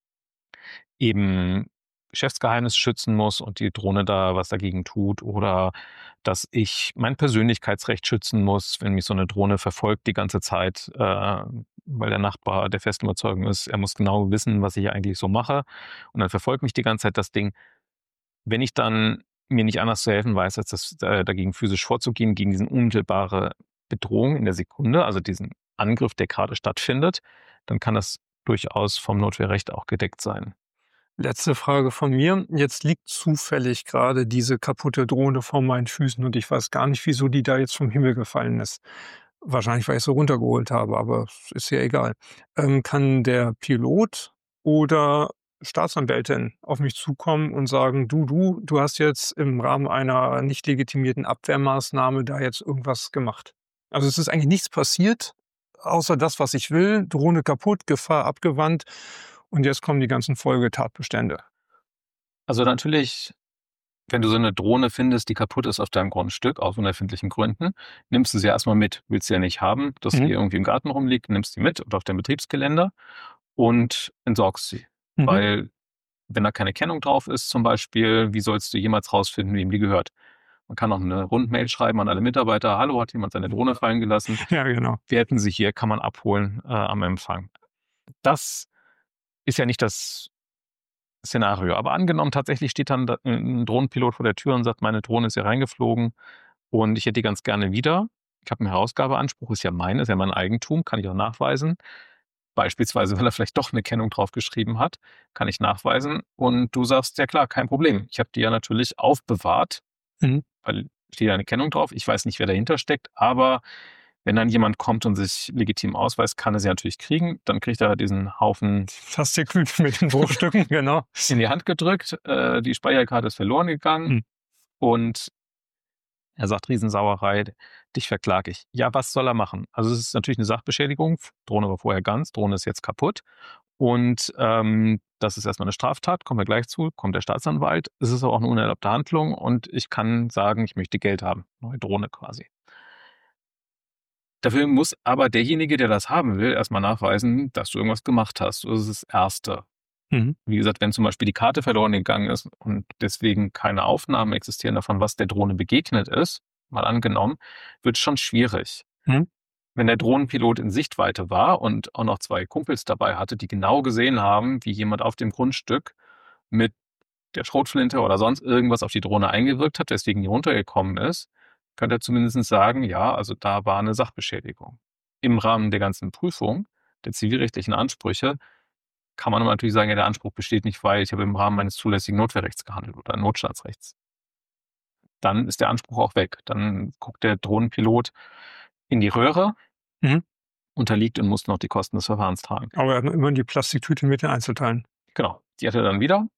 eben Geschäftsgeheimnis schützen muss und die Drohne da was dagegen tut oder dass ich mein Persönlichkeitsrecht schützen muss, wenn mich so eine Drohne verfolgt die ganze Zeit, weil der Nachbar der festen Überzeugung ist, er muss genau wissen, was ich eigentlich so mache und dann verfolgt mich die ganze Zeit das Ding. Wenn ich dann mir nicht anders zu helfen weiß, als dagegen physisch vorzugehen, gegen diese unmittelbare Bedrohung in der Sekunde, also diesen Angriff, der gerade stattfindet, dann kann das durchaus vom Notwehrrecht auch gedeckt sein. Letzte Frage von mir. Jetzt liegt zufällig gerade diese kaputte Drohne vor meinen Füßen und ich weiß gar nicht, wieso die da jetzt vom Himmel gefallen ist. Wahrscheinlich, weil ich sie runtergeholt habe, aber ist ja egal. Kann der Pilot oder Staatsanwältin auf mich zukommen und sagen: „Du hast jetzt im Rahmen einer nicht legitimierten Abwehrmaßnahme da jetzt irgendwas gemacht.“ Also, es ist eigentlich nichts passiert, außer das, was ich will, Drohne kaputt, Gefahr abgewandt und jetzt kommen die ganzen Folgetatbestände. Also natürlich, wenn du so eine Drohne findest, die kaputt ist auf deinem Grundstück, aus unerfindlichen Gründen, nimmst du sie erstmal mit. Willst sie ja nicht haben, dass sie Mhm, irgendwie im Garten rumliegt, nimmst sie mit oder auf dein Betriebsgelände und entsorgst sie. mhm. Weil wenn da keine Kennung drauf ist zum Beispiel, wie sollst du jemals rausfinden, wem die gehört? Man kann auch eine Rundmail schreiben an alle Mitarbeiter: „Hallo, hat jemand seine Drohne fallen gelassen? Ja, genau. Wir hätten sie hier, kann man abholen, am Empfang.“ Das ist ja nicht das Szenario. Aber angenommen, tatsächlich steht dann da 'n Drohnenpilot vor der Tür und sagt: „Meine Drohne ist hier reingeflogen und ich hätte die ganz gerne wieder. Ich habe 'n Herausgabeanspruch, ist ja meine, ist ja mein Eigentum, kann ich auch nachweisen.“ Beispielsweise, weil er vielleicht doch 'ne Kennung drauf geschrieben hat, kann ich nachweisen. Und du sagst: „Ja klar, kein Problem. Ich habe die ja natürlich aufbewahrt, Mhm. weil steht ja 'ne Kennung drauf. Ich weiß nicht, wer dahinter steckt, aber wenn dann jemand kommt und sich legitim ausweist, kann er sie natürlich kriegen. Dann kriegt er diesen Haufen Plastiktüten mit den Bruchstücken, genau. in die Hand gedrückt, die Speicherkarte ist verloren gegangen Mhm. und er sagt: „Riesensauerei, dich verklage ich.“ Ja, was soll er machen? Also, es ist natürlich 'ne Sachbeschädigung. Drohne war vorher ganz, Drohne ist jetzt kaputt und, das ist erst mal 'ne Straftat, kommen wir gleich zu, kommt der Staatsanwalt. Es ist aber auch 'ne unerlaubte Handlung und ich kann sagen, ich möchte Geld haben. Neue Drohne quasi. Dafür muss aber derjenige, der das haben will, erst mal nachweisen, dass du irgendwas gemacht hast. Das ist das Erste. Mhm. Wie gesagt, wenn zum Beispiel die Karte verloren gegangen ist und deswegen keine Aufnahmen existieren davon, was der Drohne begegnet ist, mal angenommen, wird's schon schwierig. Mhm. Wenn der Drohnenpilot in Sichtweite war und auch noch 2 Kumpels dabei hatte, die genau gesehen haben, wie jemand auf dem Grundstück mit der Schrotflinte oder sonst irgendwas auf die Drohne eingewirkt hat, weswegen die runtergekommen ist, könnte er zumindest sagen: „Ja, also da war 'ne Sachbeschädigung.“ Im Rahmen der ganzen Prüfung der zivilrechtlichen Ansprüche kann man aber natürlich sagen: „Ja, der Anspruch besteht nicht, weil ich habe im Rahmen meines zulässigen Notwehrrechts gehandelt oder Notstaatsrechts.“ Dann ist der Anspruch auch weg. Dann guckt der Drohnenpilot in die Röhre, Mhm. unterliegt und muss noch die Kosten des Verfahrens tragen. Aber er hat immer die Plastiktüte mit den Einzelteilen. Genau, die hat er dann wieder.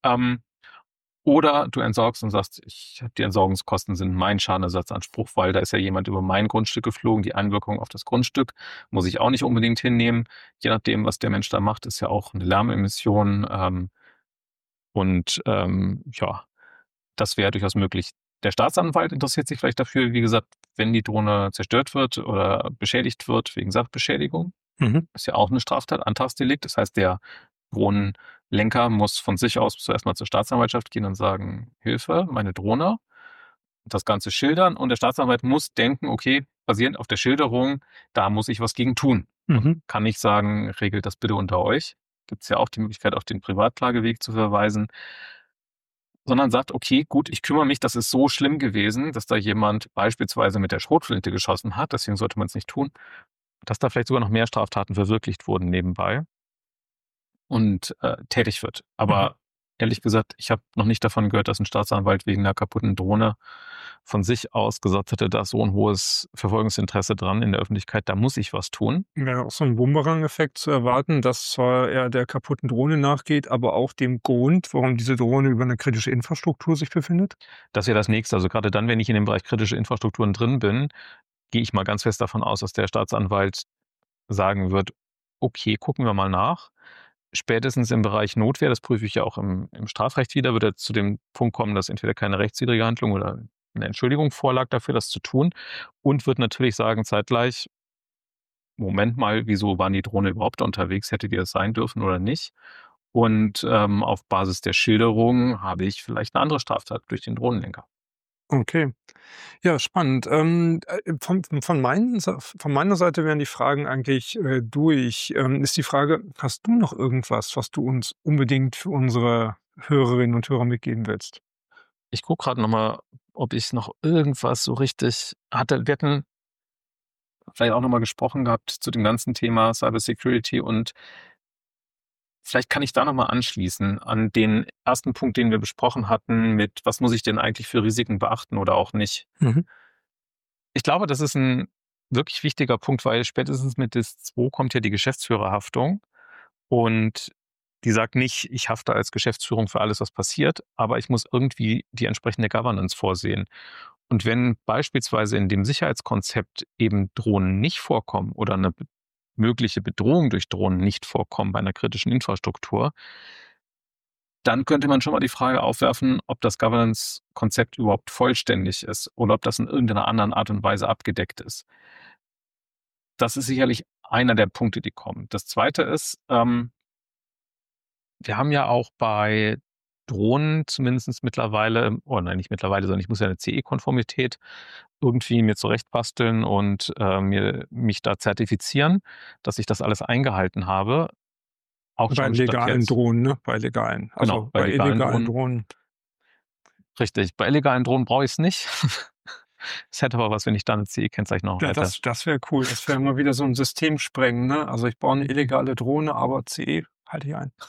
Oder du entsorgst und sagst: „Ich habe die Entsorgungskosten sind mein Schadenersatzanspruch, weil da ist ja jemand über mein Grundstück geflogen. Die Einwirkung auf das Grundstück muss ich auch nicht unbedingt hinnehmen. Je nachdem, was der Mensch da macht, ist ja auch 'ne Lärmemission, ja, das wäre durchaus möglich. Der Staatsanwalt interessiert sich vielleicht dafür, wie gesagt, wenn die Drohne zerstört wird oder beschädigt wird wegen Sachbeschädigung. Mhm. Ist ja auch 'ne Straftat, Antragsdelikt. Das heißt, der Drohnenlenker muss von sich aus zuerst mal zur Staatsanwaltschaft gehen und sagen: „Hilfe, meine Drohne“, das Ganze schildern und der Staatsanwalt muss denken: „Okay, basierend auf der Schilderung, da muss ich was gegen tun“ und Mhm. kann nicht sagen: „Regelt das bitte unter euch.“ Gibt's ja auch die Möglichkeit, auf den Privatklageweg zu verweisen, sondern sagt: „Okay, gut, ich kümmere mich, das ist so schlimm gewesen, dass da jemand beispielsweise mit der Schrotflinte geschossen hat, deswegen sollte man's nicht tun, dass da vielleicht sogar noch mehr Straftaten verwirklicht wurden nebenbei und, tätig wird.“ Mhm. Aber ehrlich gesagt, ich habe noch nicht davon gehört, dass 'n Staatsanwalt wegen 'ner kaputten Drohne von sich aus gesagt hätte: „Da ist so 'n hohes Verfolgungsinteresse dran in der Öffentlichkeit, da muss ich was tun.“ Wäre auch so 'n Bumerang-Effekt zu erwarten, dass zwar er der kaputten Drohne nachgeht, aber auch dem Grund, warum diese Drohne über 'ne kritische Infrastruktur sich befindet? Das wäre das Nächste. Also, grade dann, wenn ich in dem Bereich kritische Infrastrukturen drin bin, gehe ich mal ganz fest davon aus, dass der Staatsanwalt sagen wird: „Okay, gucken wir mal nach.“ Spätestens im Bereich Notwehr, das prüfe ich ja auch im Strafrecht wieder, wird er zu dem Punkt kommen, dass entweder keine rechtswidrige Handlung oder 'ne Entschuldigung vorlag dafür, das zu tun und wird natürlich sagen zeitgleich: „Moment mal, wieso waren die Drohne überhaupt unterwegs? Hätte die das sein dürfen oder nicht?“ Und, auf Basis der Schilderung habe ich vielleicht 'ne andere Straftat durch den Drohnenlenker. Okay. Ja, spannend. Von meiner Seite wären die Fragen eigentlich, durch. Ist die Frage, hast du noch irgendwas, was du uns unbedingt für unsere Hörerinnen und Hörer mitgeben willst? Ich gucke grad noch mal, ob ich noch irgendwas so richtig hatte. Wir hatten vielleicht auch noch mal gesprochen gehabt zu dem ganzen Thema Cybersecurity und vielleicht kann ich da noch mal anschließen an den ersten Punkt, den wir besprochen hatten mit: „Was muss ich denn eigentlich für Risiken beachten oder auch nicht?“ Mhm. Ich glaube, das ist 'n wirklich wichtiger Punkt, weil spätestens mit DIS II kommt ja die Geschäftsführerhaftung und Die sagt nicht, ich hafte als Geschäftsführung für alles, was passiert, aber ich muss irgendwie die entsprechende Governance vorsehen. Und wenn beispielsweise in dem Sicherheitskonzept eben Drohnen nicht vorkommen oder eine mögliche Bedrohung durch Drohnen nicht vorkommen bei einer kritischen Infrastruktur, dann könnte man schon mal die Frage aufwerfen, ob das Governance-Konzept überhaupt vollständig ist oder ob das in irgendeiner anderen Art und Weise abgedeckt ist. Das ist sicherlich einer der Punkte, die kommen. Das Zweite ist, wir haben ja auch bei Drohnen zumindest mittlerweile, oder nein, nicht mittlerweile, sondern ich muss ja eine CE-Konformität irgendwie mir zurechtbasteln und mich da zertifizieren, dass ich das alles eingehalten habe. Auch Bei schon Stand legalen jetzt. Drohnen, ne? Bei legalen. Genau, Also bei bei legalen illegalen Drohnen. Drohnen. Richtig, bei illegalen Drohnen brauche ich es nicht. Es hätte aber was, wenn ich da eine CE-Kennzeichnung Ja, hätte. das wäre cool. Das wäre mal wieder so ein System sprengen, ne? Also ich baue eine illegale Drohne, aber CE halte ich ein.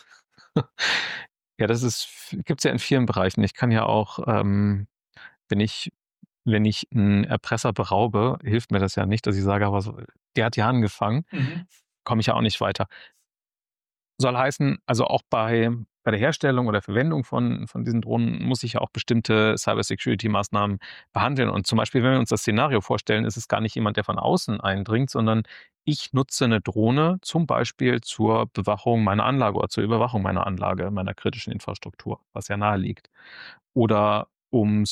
Ja, gibt's ja in vielen Bereichen. Ich kann ja auch, wenn ich einen Erpresser beraube, hilft mir das ja nicht, dass ich sage, aber so, der hat ja angefangen, komme ich ja auch nicht weiter. Soll heißen, also auch bei der Herstellung oder Verwendung von diesen Drohnen muss ich ja auch bestimmte Cyber-Security-Maßnahmen behandeln. Und zum Beispiel, wenn wir uns das Szenario vorstellen, ist es gar nicht jemand, der von außen eindringt, sondern ich nutze eine Drohne zum Beispiel zur Bewachung meiner Anlage oder zur Überwachung meiner Anlage, meiner kritischen Infrastruktur, was ja nahe liegt. Oder um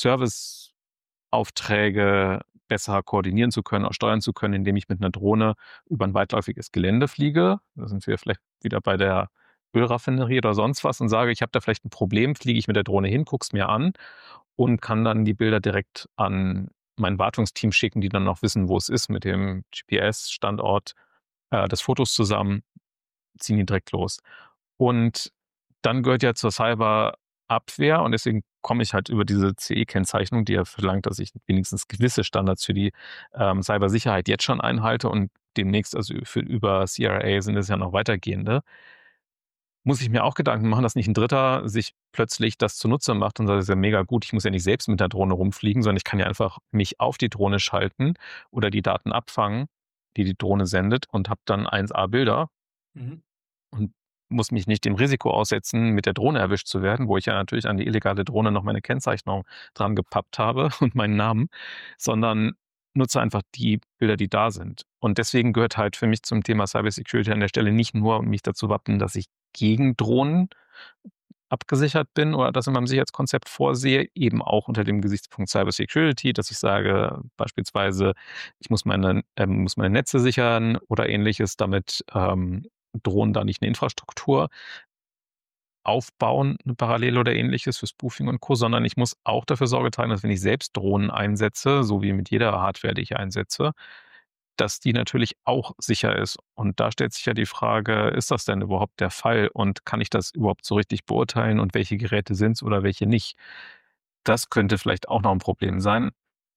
Serviceaufträge besser koordinieren zu können, auch steuern zu können, indem ich mit einer Drohne über ein weitläufiges Gelände fliege. Da sind wir vielleicht wieder bei der Ölraffinerie oder sonst was und sage, ich habe da vielleicht ein Problem, fliege ich mit der Drohne hin, guck's mir an und kann dann die Bilder direkt an mein Wartungsteam schicken, die dann noch wissen, wo es ist, mit dem GPS-Standort des Fotos zusammen, ziehen die direkt los. Und dann gehört ja zur Cyberabwehr und deswegen komme ich halt über diese CE-Kennzeichnung, die ja verlangt, dass ich wenigstens gewisse Standards für die Cybersicherheit jetzt schon einhalte und demnächst, also über CRA sind es ja noch weitergehende, muss ich mir auch Gedanken machen, dass nicht ein Dritter sich plötzlich das zunutze macht und sagt, das ist ja mega gut, ich muss ja nicht selbst mit der Drohne rumfliegen, sondern ich kann ja einfach mich auf die Drohne schalten oder die Daten abfangen, die die Drohne sendet und habe dann 1A-Bilder und muss mich nicht dem Risiko aussetzen, mit der Drohne erwischt zu werden, wo ich ja natürlich an die illegale Drohne noch meine Kennzeichnung dran gepappt habe und meinen Namen, sondern nutze einfach die Bilder, die da sind. Und deswegen gehört halt für mich zum Thema Cybersecurity an der Stelle nicht nur, mich dazu wappnen, dass ich gegen Drohnen abgesichert bin oder das in meinem Sicherheitskonzept vorsehe, eben auch unter dem Gesichtspunkt Cybersecurity, dass ich sage, beispielsweise, ich muss meine Netze sichern oder ähnliches, damit Drohnen da nicht eine Infrastruktur aufbauen, eine Parallele oder ähnliches für Spoofing und Co., sondern ich muss auch dafür Sorge tragen, dass wenn ich selbst Drohnen einsetze, so wie mit jeder Hardware, die ich einsetze, dass die natürlich auch sicher ist. Und da stellt sich ja die Frage, ist das denn überhaupt der Fall und kann ich das überhaupt so richtig beurteilen und welche Geräte sind es oder welche nicht? Das könnte vielleicht auch noch ein Problem sein,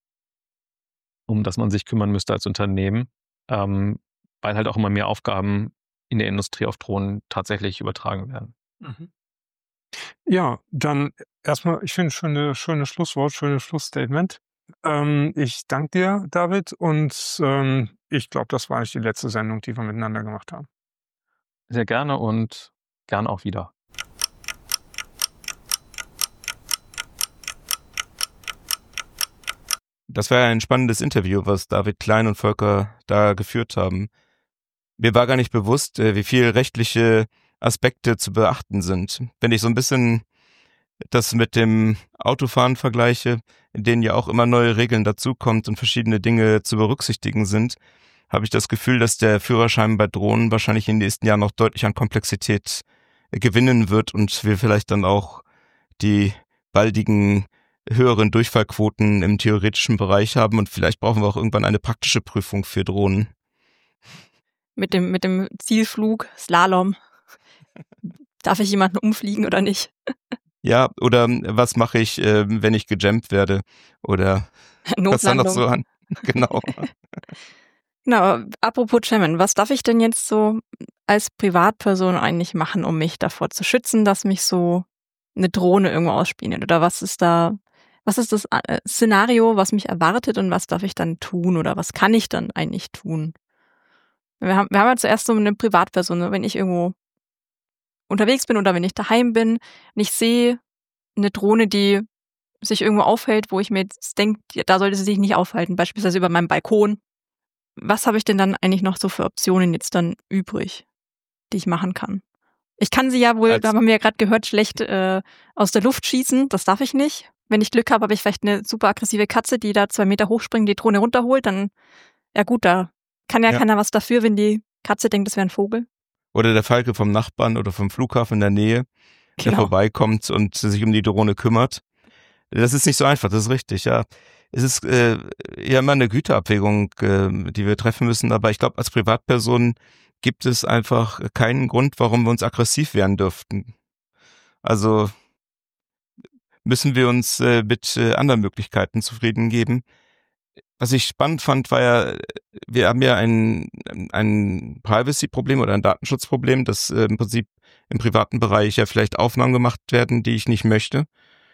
um das man sich kümmern müsste als Unternehmen, weil halt auch immer mehr Aufgaben in der Industrie auf Drohnen tatsächlich übertragen werden. Ja, dann erstmal, ich finde, schönes Schlusswort, schönes Schlussstatement. Ich danke dir, David, und ich glaube, das war eigentlich die letzte Sendung, die wir miteinander gemacht haben. Sehr gerne und gern auch wieder. Das war ja ein spannendes Interview, was David Klein und Volker da geführt haben. Mir war gar nicht bewusst, wie viel rechtliche Aspekte zu beachten sind. Wenn ich so ein bisschen das mit dem Autofahren vergleiche, in denen ja auch immer neue Regeln dazukommt und verschiedene Dinge zu berücksichtigen sind, habe ich das Gefühl, dass der Führerschein bei Drohnen wahrscheinlich in den nächsten Jahren noch deutlich an Komplexität gewinnen wird und wir vielleicht dann auch die baldigen höheren Durchfallquoten im theoretischen Bereich haben und vielleicht brauchen wir auch irgendwann eine praktische Prüfung für Drohnen. Mit dem Zielflug, Slalom. Darf ich jemanden umfliegen oder nicht? Ja, oder was mache ich, wenn ich gejammt werde? Oder was dann noch so an? Genau. Genau, apropos Jammen, was darf ich denn jetzt so als Privatperson eigentlich machen, um mich davor zu schützen, dass mich so eine Drohne irgendwo ausspielt? Oder was ist das Szenario, was mich erwartet und was darf ich dann tun oder was kann ich dann eigentlich tun? Wir haben ja zuerst so eine Privatperson, wenn ich irgendwo unterwegs bin oder wenn ich daheim bin, und ich sehe eine Drohne, die sich irgendwo aufhält, wo ich mir jetzt denke, da sollte sie sich nicht aufhalten, beispielsweise über meinem Balkon. Was habe ich denn dann eigentlich noch so für Optionen jetzt dann übrig, die ich machen kann? Ich kann sie ja wohl, da haben wir ja gerade gehört, schlecht aus der Luft schießen. Das darf ich nicht. Wenn ich Glück habe, habe ich vielleicht eine super aggressive Katze, die da 2 Meter hochspringt, die Drohne runterholt. Dann, ja gut, da kann ja keiner was dafür, wenn die Katze denkt, das wäre ein Vogel. Oder der Falke vom Nachbarn oder vom Flughafen in der Nähe, der vorbeikommt und sich um die Drohne kümmert. Das ist nicht so einfach, das ist richtig, ja. Es ist ja immer eine Güterabwägung, die wir treffen müssen, aber ich glaube, als Privatperson gibt es einfach keinen Grund, warum wir uns aggressiv werden dürften. Also müssen wir uns mit anderen Möglichkeiten zufrieden geben. Was ich spannend fand, war ja, wir haben ja ein Privacy-Problem oder ein Datenschutzproblem, dass im Prinzip im privaten Bereich ja vielleicht Aufnahmen gemacht werden, die ich nicht möchte.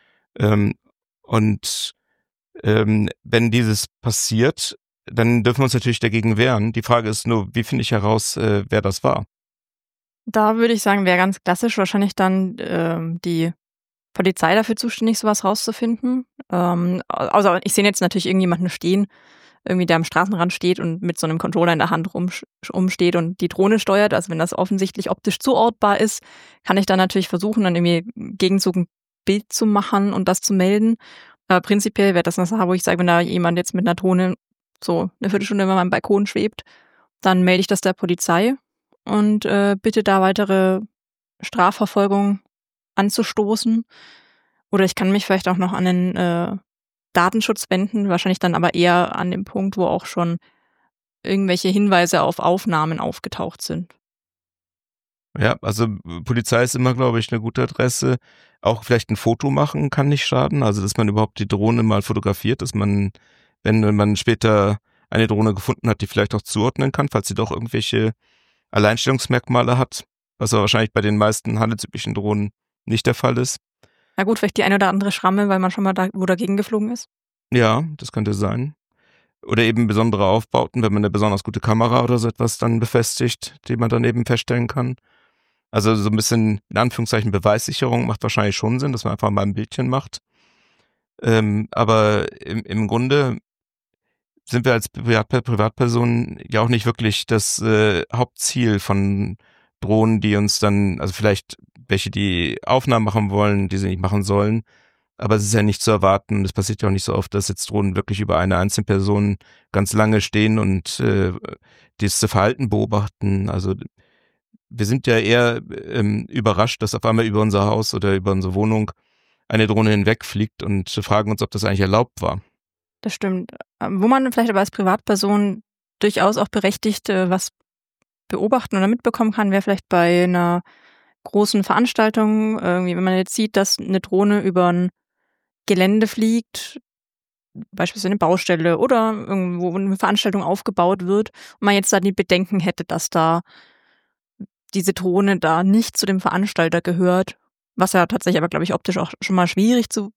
Und wenn dieses passiert, dann dürfen wir uns natürlich dagegen wehren. Die Frage ist nur, wie finde ich heraus, wer das war? Da würde ich sagen, wäre ganz klassisch wahrscheinlich dann die Polizei dafür zuständig, sowas rauszufinden. Also ich sehe jetzt natürlich irgendjemanden stehen, irgendwie der am Straßenrand steht und mit so einem Controller in der Hand rumsteht und die Drohne steuert. Also wenn das offensichtlich optisch zuortbar ist, kann ich dann natürlich versuchen, dann irgendwie im Gegenzug ein Bild zu machen und das zu melden. Aber prinzipiell wäre das eine Sache, wo ich sage, wenn da jemand jetzt mit einer Drohne so eine Viertelstunde über meinem Balkon schwebt, dann melde ich das der Polizei und bitte da weitere Strafverfolgung anzustoßen. Oder ich kann mich vielleicht auch noch an den Datenschutz wenden, wahrscheinlich dann aber eher an dem Punkt, wo auch schon irgendwelche Hinweise auf Aufnahmen aufgetaucht sind. Ja, also Polizei ist immer, glaube ich, eine gute Adresse. Auch vielleicht ein Foto machen kann nicht schaden. Also, dass man überhaupt die Drohne mal fotografiert, dass man, wenn man später eine Drohne gefunden hat, die vielleicht auch zuordnen kann, falls sie doch irgendwelche Alleinstellungsmerkmale hat, was aber wahrscheinlich bei den meisten handelsüblichen Drohnen nicht der Fall ist. Na gut, vielleicht die eine oder andere Schramme, weil man schon mal wo dagegen geflogen ist. Ja, das könnte sein. Oder eben besondere Aufbauten, wenn man eine besonders gute Kamera oder so etwas dann befestigt, die man dann eben feststellen kann. Also so ein bisschen, in Anführungszeichen, Beweissicherung macht wahrscheinlich schon Sinn, dass man einfach mal ein Bildchen macht. Aber im Grunde sind wir als Privatperson ja auch nicht wirklich das Hauptziel von Drohnen, die uns dann, also vielleicht welche, die Aufnahmen machen wollen, die sie nicht machen sollen. Aber es ist ja nicht zu erwarten, es passiert ja auch nicht so oft, dass jetzt Drohnen wirklich über eine einzelne Person ganz lange stehen und dieses Verhalten beobachten. Also wir sind ja eher überrascht, dass auf einmal über unser Haus oder über unsere Wohnung eine Drohne hinwegfliegt und fragen uns, ob das eigentlich erlaubt war. Das stimmt. Wo man vielleicht aber als Privatperson durchaus auch berechtigt was beobachten oder mitbekommen kann, wäre vielleicht bei einer großen Veranstaltung, irgendwie, wenn man jetzt sieht, dass eine Drohne über ein Gelände fliegt, beispielsweise eine Baustelle oder irgendwo eine Veranstaltung aufgebaut wird und man jetzt da die Bedenken hätte, dass da diese Drohne da nicht zu dem Veranstalter gehört, was ja tatsächlich aber, glaube ich, optisch auch schon mal schwierig zu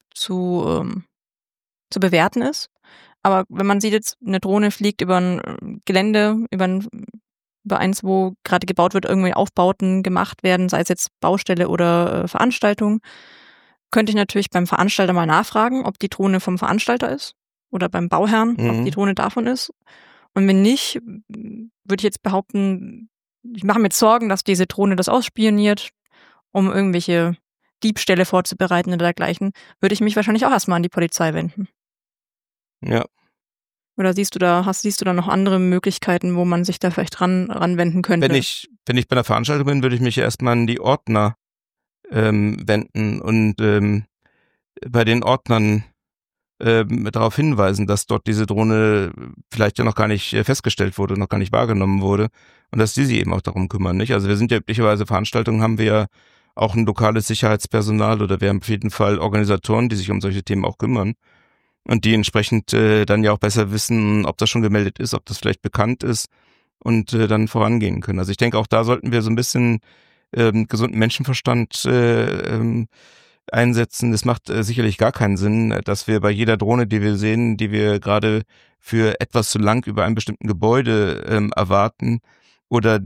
bewerten ist. Aber wenn man sieht jetzt, eine Drohne fliegt über ein Gelände, über eins, wo gerade gebaut wird, irgendwie Aufbauten gemacht werden, sei es jetzt Baustelle oder Veranstaltung, könnte ich natürlich beim Veranstalter mal nachfragen, ob die Drohne vom Veranstalter ist oder beim Bauherrn, ob die Drohne davon ist. Und wenn nicht, würde ich jetzt behaupten, ich mache mir jetzt Sorgen, dass diese Drohne das ausspioniert, um irgendwelche Diebstähle vorzubereiten oder dergleichen, würde ich mich wahrscheinlich auch erstmal an die Polizei wenden. Ja. Oder siehst du da noch andere Möglichkeiten, wo man sich da vielleicht ranwenden könnte? Wenn ich bei einer Veranstaltung bin, würde ich mich erstmal an die Ordner wenden und bei den Ordnern darauf hinweisen, dass dort diese Drohne vielleicht ja noch gar nicht festgestellt wurde, noch gar nicht wahrgenommen wurde und dass die sich eben auch darum kümmern, nicht? Also wir sind ja üblicherweise Veranstaltungen, haben wir ja auch ein lokales Sicherheitspersonal oder wir haben auf jeden Fall Organisatoren, die sich um solche Themen auch kümmern und die entsprechend dann ja auch besser wissen, ob das schon gemeldet ist, ob das vielleicht bekannt ist und dann vorangehen können. Also ich denke, auch da sollten wir so ein bisschen gesunden Menschenverstand einsetzen. Es macht sicherlich gar keinen Sinn, dass wir bei jeder Drohne, die wir sehen, die wir gerade für etwas zu lang über einem bestimmten Gebäude erwarten oder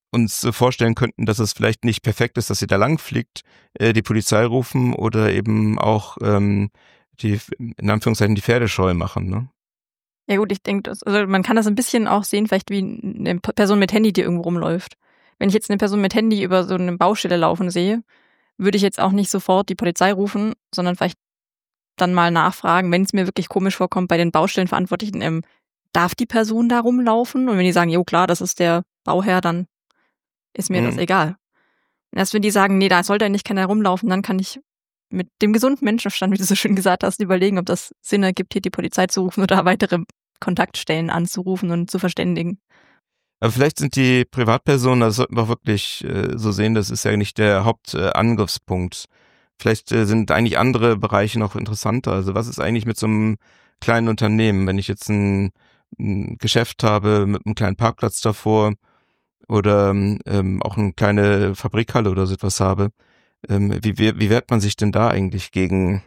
uns vorstellen könnten, dass es vielleicht nicht perfekt ist, dass sie da lang fliegt, die Polizei rufen oder eben auch die, in Anführungszeichen, die Pferdescheu machen, ne? Ja gut, ich denke, also man kann das ein bisschen auch sehen, vielleicht wie eine Person mit Handy, die irgendwo rumläuft. Wenn ich jetzt eine Person mit Handy über so eine Baustelle laufen sehe, würde ich jetzt auch nicht sofort die Polizei rufen, sondern vielleicht dann mal nachfragen, wenn es mir wirklich komisch vorkommt, bei den Baustellenverantwortlichen, darf die Person da rumlaufen? Und wenn die sagen, jo klar, das ist der Bauherr, dann ist mir das egal. Und erst wenn die sagen, nee, da soll da nicht keiner rumlaufen, dann kann ich mit dem gesunden Menschenverstand, wie du so schön gesagt hast, überlegen, ob das Sinn ergibt, hier die Polizei zu rufen oder weitere Kontaktstellen anzurufen und zu verständigen. Aber vielleicht sind die Privatpersonen, das sollten wir auch wirklich so sehen, das ist ja nicht der Hauptangriffspunkt. Vielleicht sind eigentlich andere Bereiche noch interessanter. Also was ist eigentlich mit so einem kleinen Unternehmen, wenn ich jetzt ein Geschäft habe mit einem kleinen Parkplatz davor oder auch eine kleine Fabrikhalle oder so etwas habe? Wie wehrt man sich denn da eigentlich gegen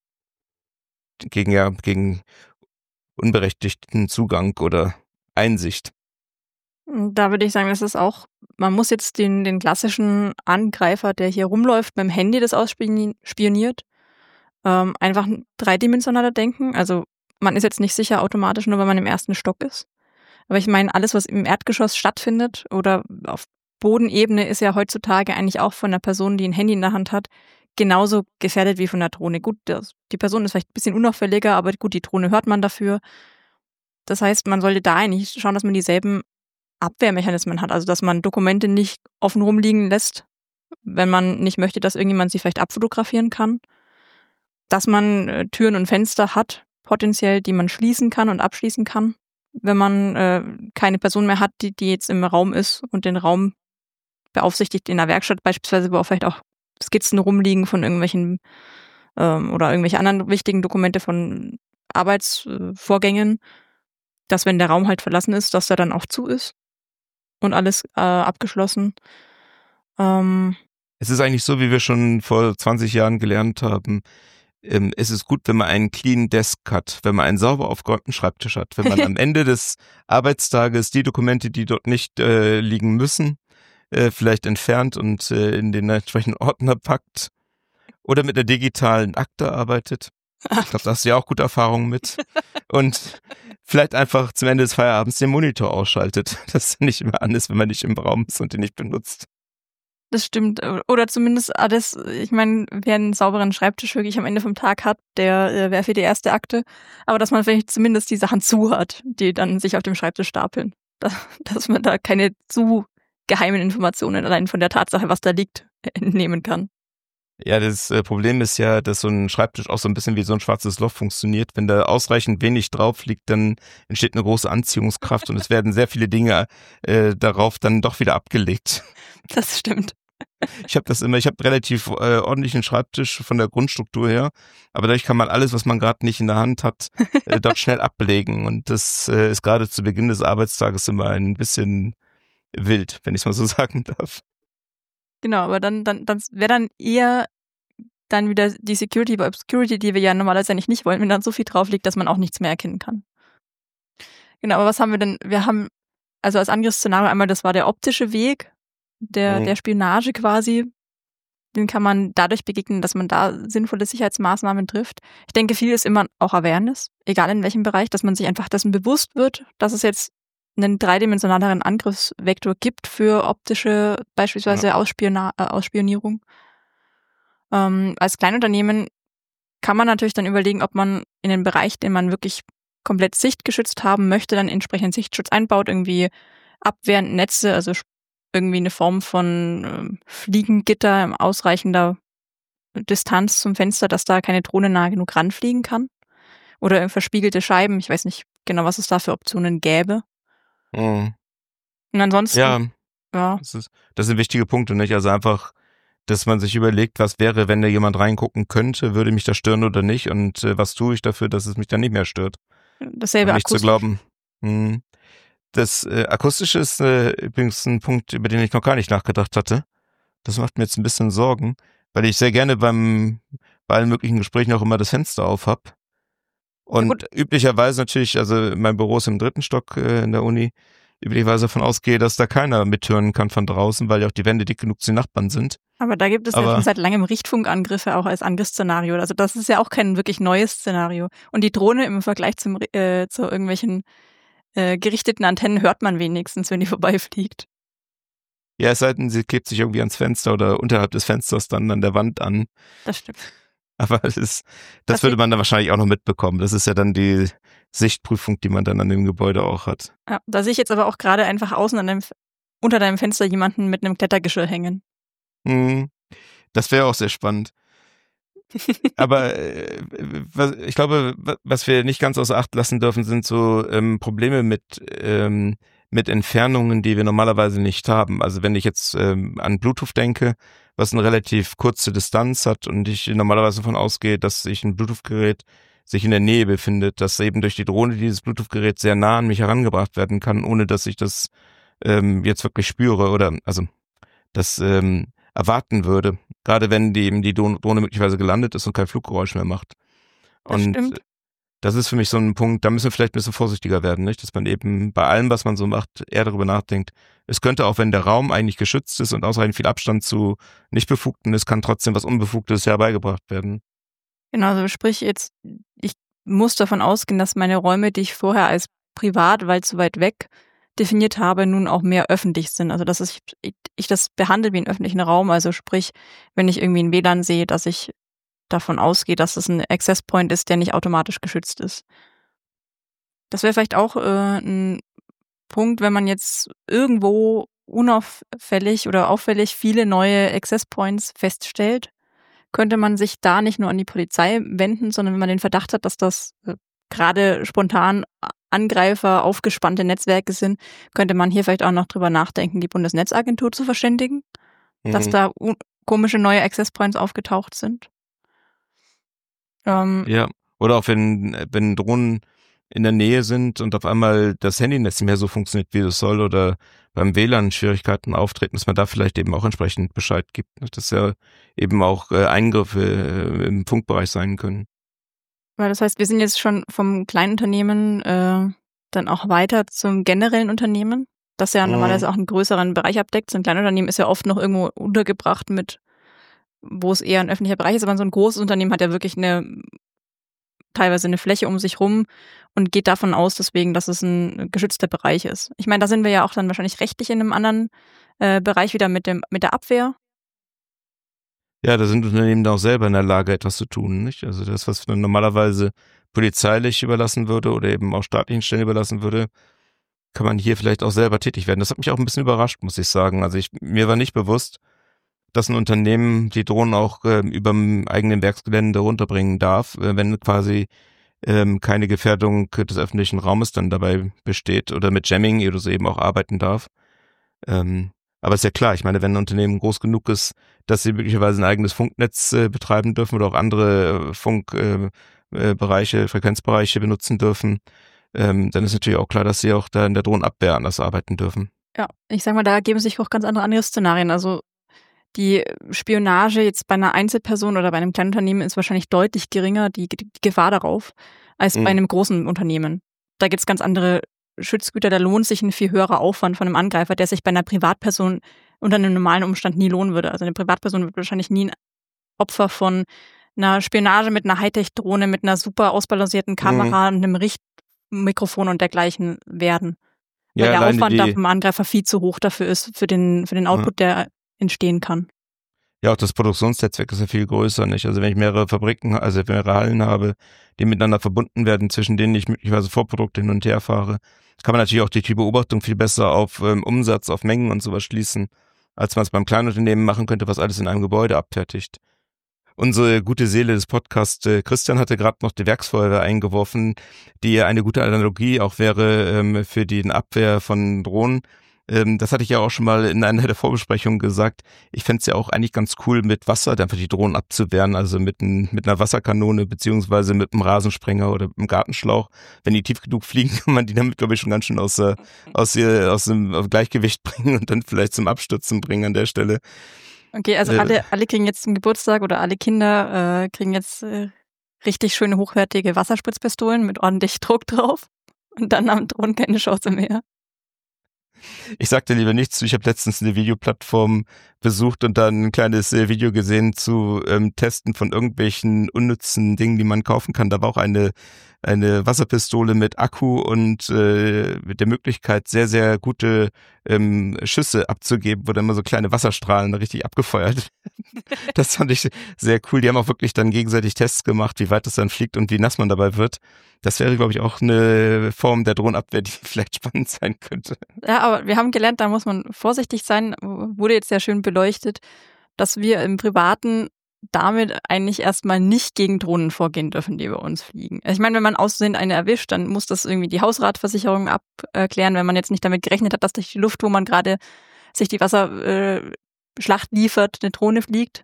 unberechtigten Zugang oder Einsicht? Da würde ich sagen, das ist auch, man muss jetzt den klassischen Angreifer, der hier rumläuft, mit dem Handy das ausspioniert, einfach dreidimensionaler denken. Also man ist jetzt nicht sicher automatisch, nur weil man im ersten Stock ist. Aber ich meine, alles, was im Erdgeschoss stattfindet oder auf Bodenebene, ist ja heutzutage eigentlich auch von einer Person, die ein Handy in der Hand hat, genauso gefährdet wie von der Drohne. Gut, die Person ist vielleicht ein bisschen unauffälliger, aber gut, die Drohne hört man dafür. Das heißt, man sollte da eigentlich schauen, dass man dieselben Abwehrmechanismen hat, also dass man Dokumente nicht offen rumliegen lässt, wenn man nicht möchte, dass irgendjemand sie vielleicht abfotografieren kann, dass man Türen und Fenster hat, potenziell, die man schließen kann und abschließen kann, wenn man keine Person mehr hat, die jetzt im Raum ist und den Raum beaufsichtigt in der Werkstatt beispielsweise, wo auch vielleicht auch Skizzen rumliegen von irgendwelchen oder irgendwelche anderen wichtigen Dokumente von Arbeitsvorgängen, dass wenn der Raum halt verlassen ist, dass der dann auch zu ist. Und alles abgeschlossen. Es ist eigentlich so, wie wir schon vor 20 Jahren gelernt haben. Es ist gut, wenn man einen clean Desk hat, wenn man einen sauber aufgeräumten Schreibtisch hat, wenn man am Ende des Arbeitstages die Dokumente, die dort nicht liegen müssen, vielleicht entfernt und in den entsprechenden Ordner packt oder mit einer digitalen Akte arbeitet. Ich glaube, da hast du ja auch gute Erfahrungen mit. Und vielleicht einfach zum Ende des Feierabends den Monitor ausschaltet, dass er nicht mehr an ist, wenn man nicht im Raum ist und den nicht benutzt. Das stimmt. Oder zumindest alles, ich meine, wer einen sauberen Schreibtisch wirklich am Ende vom Tag hat, der wäre für die erste Akte. Aber dass man vielleicht zumindest die Sachen zu hat, die dann sich auf dem Schreibtisch stapeln. Dass man da keine zu geheimen Informationen allein von der Tatsache, was da liegt, entnehmen kann. Ja, das Problem ist ja, dass so ein Schreibtisch auch so ein bisschen wie so ein schwarzes Loch funktioniert. Wenn da ausreichend wenig drauf liegt, dann entsteht eine große Anziehungskraft und es werden sehr viele Dinge darauf dann doch wieder abgelegt. Das stimmt. Ich habe relativ ordentlichen Schreibtisch von der Grundstruktur her, aber dadurch kann man alles, was man gerade nicht in der Hand hat, dort schnell ablegen und das ist gerade zu Beginn des Arbeitstages immer ein bisschen wild, wenn ich es mal so sagen darf. Genau, aber dann wäre dann eher dann wieder die Security by Obscurity, die wir ja normalerweise eigentlich nicht wollen, wenn dann so viel drauf liegt, dass man auch nichts mehr erkennen kann. Genau, aber was haben wir denn? Wir haben also als Angriffsszenario einmal, das war der optische Weg der Spionage quasi. Den kann man dadurch begegnen, dass man da sinnvolle Sicherheitsmaßnahmen trifft. Ich denke, viel ist immer auch Awareness, egal in welchem Bereich, dass man sich einfach dessen bewusst wird, dass es jetzt einen dreidimensionaleren Angriffsvektor gibt für optische, beispielsweise Ausspionierung. Als Kleinunternehmen kann man natürlich dann überlegen, ob man in den Bereich, den man wirklich komplett sichtgeschützt haben möchte, dann entsprechend Sichtschutz einbaut, irgendwie Abwehrnetze, also irgendwie eine Form von Fliegengitter in ausreichender Distanz zum Fenster, dass da keine Drohne nah genug ranfliegen kann. Oder verspiegelte Scheiben, ich weiß nicht genau, was es da für Optionen gäbe. Und ansonsten, ja. Das sind wichtige Punkte, nicht? Also einfach, dass man sich überlegt, was wäre, wenn da jemand reingucken könnte, würde mich das stören oder nicht und was tue ich dafür, dass es mich dann nicht mehr stört. Dasselbe nicht zu glauben. Das Akustische ist übrigens ein Punkt, über den ich noch gar nicht nachgedacht hatte. Das macht mir jetzt ein bisschen Sorgen, weil ich sehr gerne bei allen möglichen Gesprächen auch immer das Fenster auf habe. Und üblicherweise natürlich, also mein Büro ist im 3. Stock in der Uni, üblicherweise davon ausgehe, dass da keiner mithören kann von draußen, weil ja auch die Wände dick genug zu den Nachbarn sind. Aber da gibt es ja schon seit langem Richtfunkangriffe auch als Angriffsszenario. Also das ist ja auch kein wirklich neues Szenario. Und die Drohne im Vergleich zu irgendwelchen gerichteten Antennen hört man wenigstens, wenn die vorbeifliegt. Ja, es sei denn, sie klebt sich irgendwie ans Fenster oder unterhalb des Fensters dann an der Wand an. Das stimmt. Aber das würde man dann wahrscheinlich auch noch mitbekommen. Das ist ja dann die Sichtprüfung, die man dann an dem Gebäude auch hat. Ja, da sehe ich jetzt aber auch gerade einfach außen unter deinem Fenster jemanden mit einem Klettergeschirr hängen. Das wäre auch sehr spannend. Aber ich glaube, was wir nicht ganz außer Acht lassen dürfen, sind so Probleme mit Entfernungen, die wir normalerweise nicht haben. Also wenn ich jetzt an Bluetooth denke, was eine relativ kurze Distanz hat und ich normalerweise davon ausgehe, dass sich ein Bluetooth-Gerät sich in der Nähe befindet, dass eben durch die Drohne dieses Bluetooth-Gerät sehr nah an mich herangebracht werden kann, ohne dass ich das jetzt wirklich spüre oder also das erwarten würde. Gerade wenn die Drohne möglicherweise gelandet ist und kein Fluggeräusch mehr macht. Und das ist für mich so ein Punkt, da müssen wir vielleicht ein bisschen vorsichtiger werden, nicht? Dass man eben bei allem, was man so macht, eher darüber nachdenkt. Es könnte auch, wenn der Raum eigentlich geschützt ist und ausreichend viel Abstand zu Nicht-Befugten ist, kann trotzdem was Unbefugtes herbeigebracht werden. Genau, also sprich jetzt, ich muss davon ausgehen, dass meine Räume, die ich vorher als privat, weil zu weit weg definiert habe, nun auch mehr öffentlich sind. Also dass ich das behandle wie einen öffentlichen Raum. Also sprich, wenn ich irgendwie ein WLAN sehe, dass ich davon ausgehe, dass es ein Access Point ist, der nicht automatisch geschützt ist. Das wäre vielleicht auch ein Punkt, wenn man jetzt irgendwo unauffällig oder auffällig viele neue Access Points feststellt, könnte man sich da nicht nur an die Polizei wenden, sondern wenn man den Verdacht hat, dass das gerade spontan Angreifer aufgespannte Netzwerke sind, könnte man hier vielleicht auch noch drüber nachdenken, die Bundesnetzagentur zu verständigen, dass da komische neue Access Points aufgetaucht sind. Ja, oder auch wenn Drohnen in der Nähe sind und auf einmal das Handynetz nicht mehr so funktioniert, wie es soll, oder beim WLAN Schwierigkeiten auftreten, dass man da vielleicht eben auch entsprechend Bescheid gibt. Dass ja eben auch Eingriffe im Funkbereich sein können. Weil das heißt, wir sind jetzt schon vom Kleinunternehmen dann auch weiter zum generellen Unternehmen, das ja normalerweise auch einen größeren Bereich abdeckt. So ein Kleinunternehmen ist ja oft noch irgendwo untergebracht wo es eher ein öffentlicher Bereich ist, aber so ein großes Unternehmen hat ja wirklich teilweise eine Fläche um sich rum und geht davon aus deswegen, dass es ein geschützter Bereich ist. Ich meine, da sind wir ja auch dann wahrscheinlich rechtlich in einem anderen Bereich wieder mit der Abwehr. Ja, da sind Unternehmen da auch selber in der Lage, etwas zu tun, nicht? Also das, was man normalerweise polizeilich überlassen würde oder eben auch staatlichen Stellen überlassen würde, kann man hier vielleicht auch selber tätig werden. Das hat mich auch ein bisschen überrascht, muss ich sagen. Also mir war nicht bewusst, dass ein Unternehmen die Drohnen auch über dem eigenen Werksgelände runterbringen darf, wenn quasi keine Gefährdung des öffentlichen Raumes dann dabei besteht oder mit Jamming oder so eben auch arbeiten darf. Aber ist ja klar, ich meine, wenn ein Unternehmen groß genug ist, dass sie möglicherweise ein eigenes Funknetz betreiben dürfen oder auch andere Funkbereiche, Frequenzbereiche benutzen dürfen, dann ist natürlich auch klar, dass sie auch da in der Drohnenabwehr anders arbeiten dürfen. Ja, ich sag mal, da ergeben sich auch ganz andere Szenarien. Also die Spionage jetzt bei einer Einzelperson oder bei einem kleinen Unternehmen ist wahrscheinlich deutlich geringer, die Gefahr darauf, als bei einem großen Unternehmen. Da gibt es ganz andere Schutzgüter, da lohnt sich ein viel höherer Aufwand von einem Angreifer, der sich bei einer Privatperson unter einem normalen Umstand nie lohnen würde. Also eine Privatperson wird wahrscheinlich nie ein Opfer von einer Spionage mit einer Hightech-Drohne, mit einer super ausbalancierten Kamera und einem Richtmikrofon und dergleichen werden. Weil der Aufwand da vom Angreifer viel zu hoch dafür ist, für den Output, der entstehen kann. Ja, auch das Produktionsnetzwerk ist ja viel größer, nicht? Also wenn ich mehrere Fabriken, also mehrere Hallen habe, die miteinander verbunden werden, zwischen denen ich möglicherweise Vorprodukte hin und her fahre, kann man natürlich auch durch die Beobachtung viel besser auf Umsatz, auf Mengen und sowas schließen, als man es beim Kleinunternehmen machen könnte, was alles in einem Gebäude abfertigt. Unsere gute Seele des Podcasts, Christian, hatte gerade noch die Werksfeuerwehr eingeworfen, die eine gute Analogie auch wäre für die Abwehr von Drohnen. Das hatte ich ja auch schon mal in einer der Vorbesprechungen gesagt. Ich fände es ja auch eigentlich ganz cool, mit Wasser einfach die Drohnen abzuwehren, also mit einer Wasserkanone beziehungsweise mit einem Rasensprenger oder mit einem Gartenschlauch. Wenn die tief genug fliegen, kann man die damit, glaube ich, schon ganz schön aus dem Gleichgewicht bringen und dann vielleicht zum Abstürzen bringen an der Stelle. Okay, also alle kriegen jetzt zum Geburtstag oder alle Kinder kriegen jetzt richtig schöne, hochwertige Wasserspritzpistolen mit ordentlich Druck drauf und dann haben Drohnen keine Chance mehr. Ich sagte lieber nichts zu. Ich habe letztens eine Videoplattform besucht und dann ein kleines Video gesehen zu Testen von irgendwelchen unnützen Dingen, die man kaufen kann. Da war auch eine Wasserpistole mit Akku und mit der Möglichkeit, sehr, sehr gute Schüsse abzugeben, wo dann immer so kleine Wasserstrahlen richtig abgefeuert. Das fand ich sehr cool. Die haben auch wirklich dann gegenseitig Tests gemacht, wie weit es dann fliegt und wie nass man dabei wird. Das wäre, glaube ich, auch eine Form der Drohnenabwehr, die vielleicht spannend sein könnte. Ja, aber wir haben gelernt, da muss man vorsichtig sein. Wurde jetzt sehr schön beleuchtet, dass wir im Privaten damit eigentlich erstmal nicht gegen Drohnen vorgehen dürfen, die über uns fliegen. Also ich meine, wenn man aus Versehen eine erwischt, dann muss das irgendwie die Hausratversicherung abklären, wenn man jetzt nicht damit gerechnet hat, dass durch die Luft, wo man gerade sich die Wasserschlacht liefert, eine Drohne fliegt.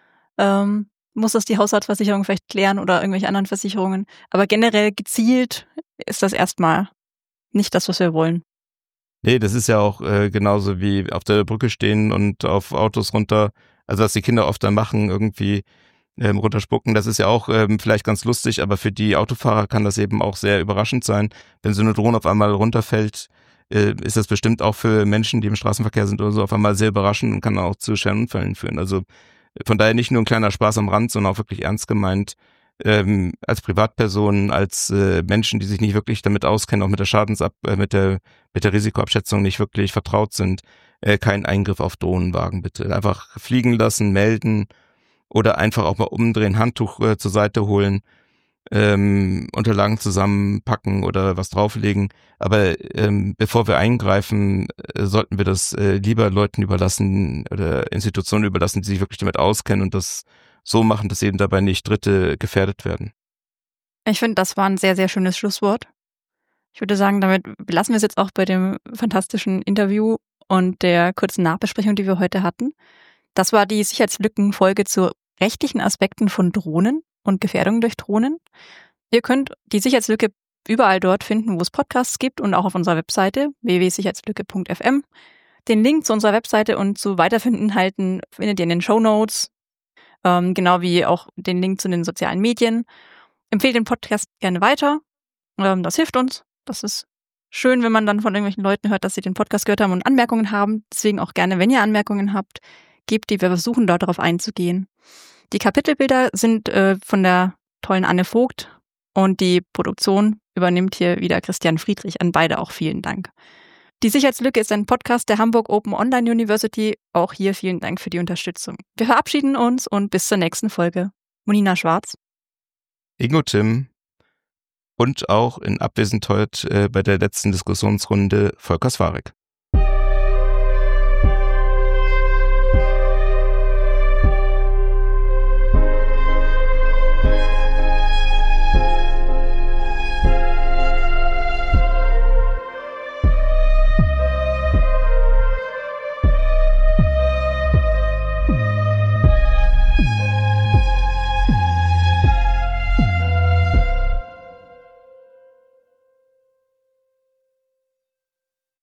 Muss das die Hausratversicherung vielleicht klären oder irgendwelche anderen Versicherungen. Aber generell gezielt ist das erstmal nicht das, was wir wollen. Nee, das ist ja auch genauso wie auf der Brücke stehen und auf Autos runter, also was die Kinder oft dann machen, irgendwie runterspucken. Das ist ja auch vielleicht ganz lustig, aber für die Autofahrer kann das eben auch sehr überraschend sein. Wenn so eine Drohne auf einmal runterfällt, ist das bestimmt auch für Menschen, die im Straßenverkehr sind oder so, auf einmal sehr überraschend und kann auch zu schweren Unfällen führen. Also von daher nicht nur ein kleiner Spaß am Rand, sondern auch wirklich ernst gemeint. Als Privatpersonen, als Menschen, die sich nicht wirklich damit auskennen, auch mit der mit der Risikoabschätzung nicht wirklich vertraut sind, keinen Eingriff auf Drohnen wagen, bitte. Einfach fliegen lassen, melden oder einfach auch mal umdrehen, Handtuch zur Seite holen, Unterlagen zusammenpacken oder was drauflegen. Aber bevor wir eingreifen, sollten wir das lieber Leuten überlassen oder Institutionen überlassen, die sich wirklich damit auskennen und das so machen, dass eben dabei nicht Dritte gefährdet werden. Ich finde, das war ein sehr, sehr schönes Schlusswort. Ich würde sagen, damit belassen wir es jetzt auch bei dem fantastischen Interview und der kurzen Nachbesprechung, die wir heute hatten. Das war die Sicherheitslücken-Folge zu rechtlichen Aspekten von Drohnen und Gefährdungen durch Drohnen. Ihr könnt die Sicherheitslücke überall dort finden, wo es Podcasts gibt und auch auf unserer Webseite www.sicherheitslücke.fm. Den Link zu unserer Webseite und zu weiterführenden Inhalten findet ihr in den Shownotes, genau wie auch den Link zu den sozialen Medien. Empfehlt den Podcast gerne weiter. Das hilft uns. Das ist schön, wenn man dann von irgendwelchen Leuten hört, dass sie den Podcast gehört haben und Anmerkungen haben. Deswegen auch gerne, wenn ihr Anmerkungen habt, gebt die. Wir versuchen darauf einzugehen. Die Kapitelbilder sind von der tollen Anne Vogt und die Produktion übernimmt hier wieder Christian Friedrich. An beide auch vielen Dank. Die Sicherheitslücke ist ein Podcast der Hamburg Open Online University. Auch hier vielen Dank für die Unterstützung. Wir verabschieden uns und bis zur nächsten Folge. Monina Schwarz. Ingo Tim und auch in Abwesenheit bei der letzten Diskussionsrunde Volker Swarek.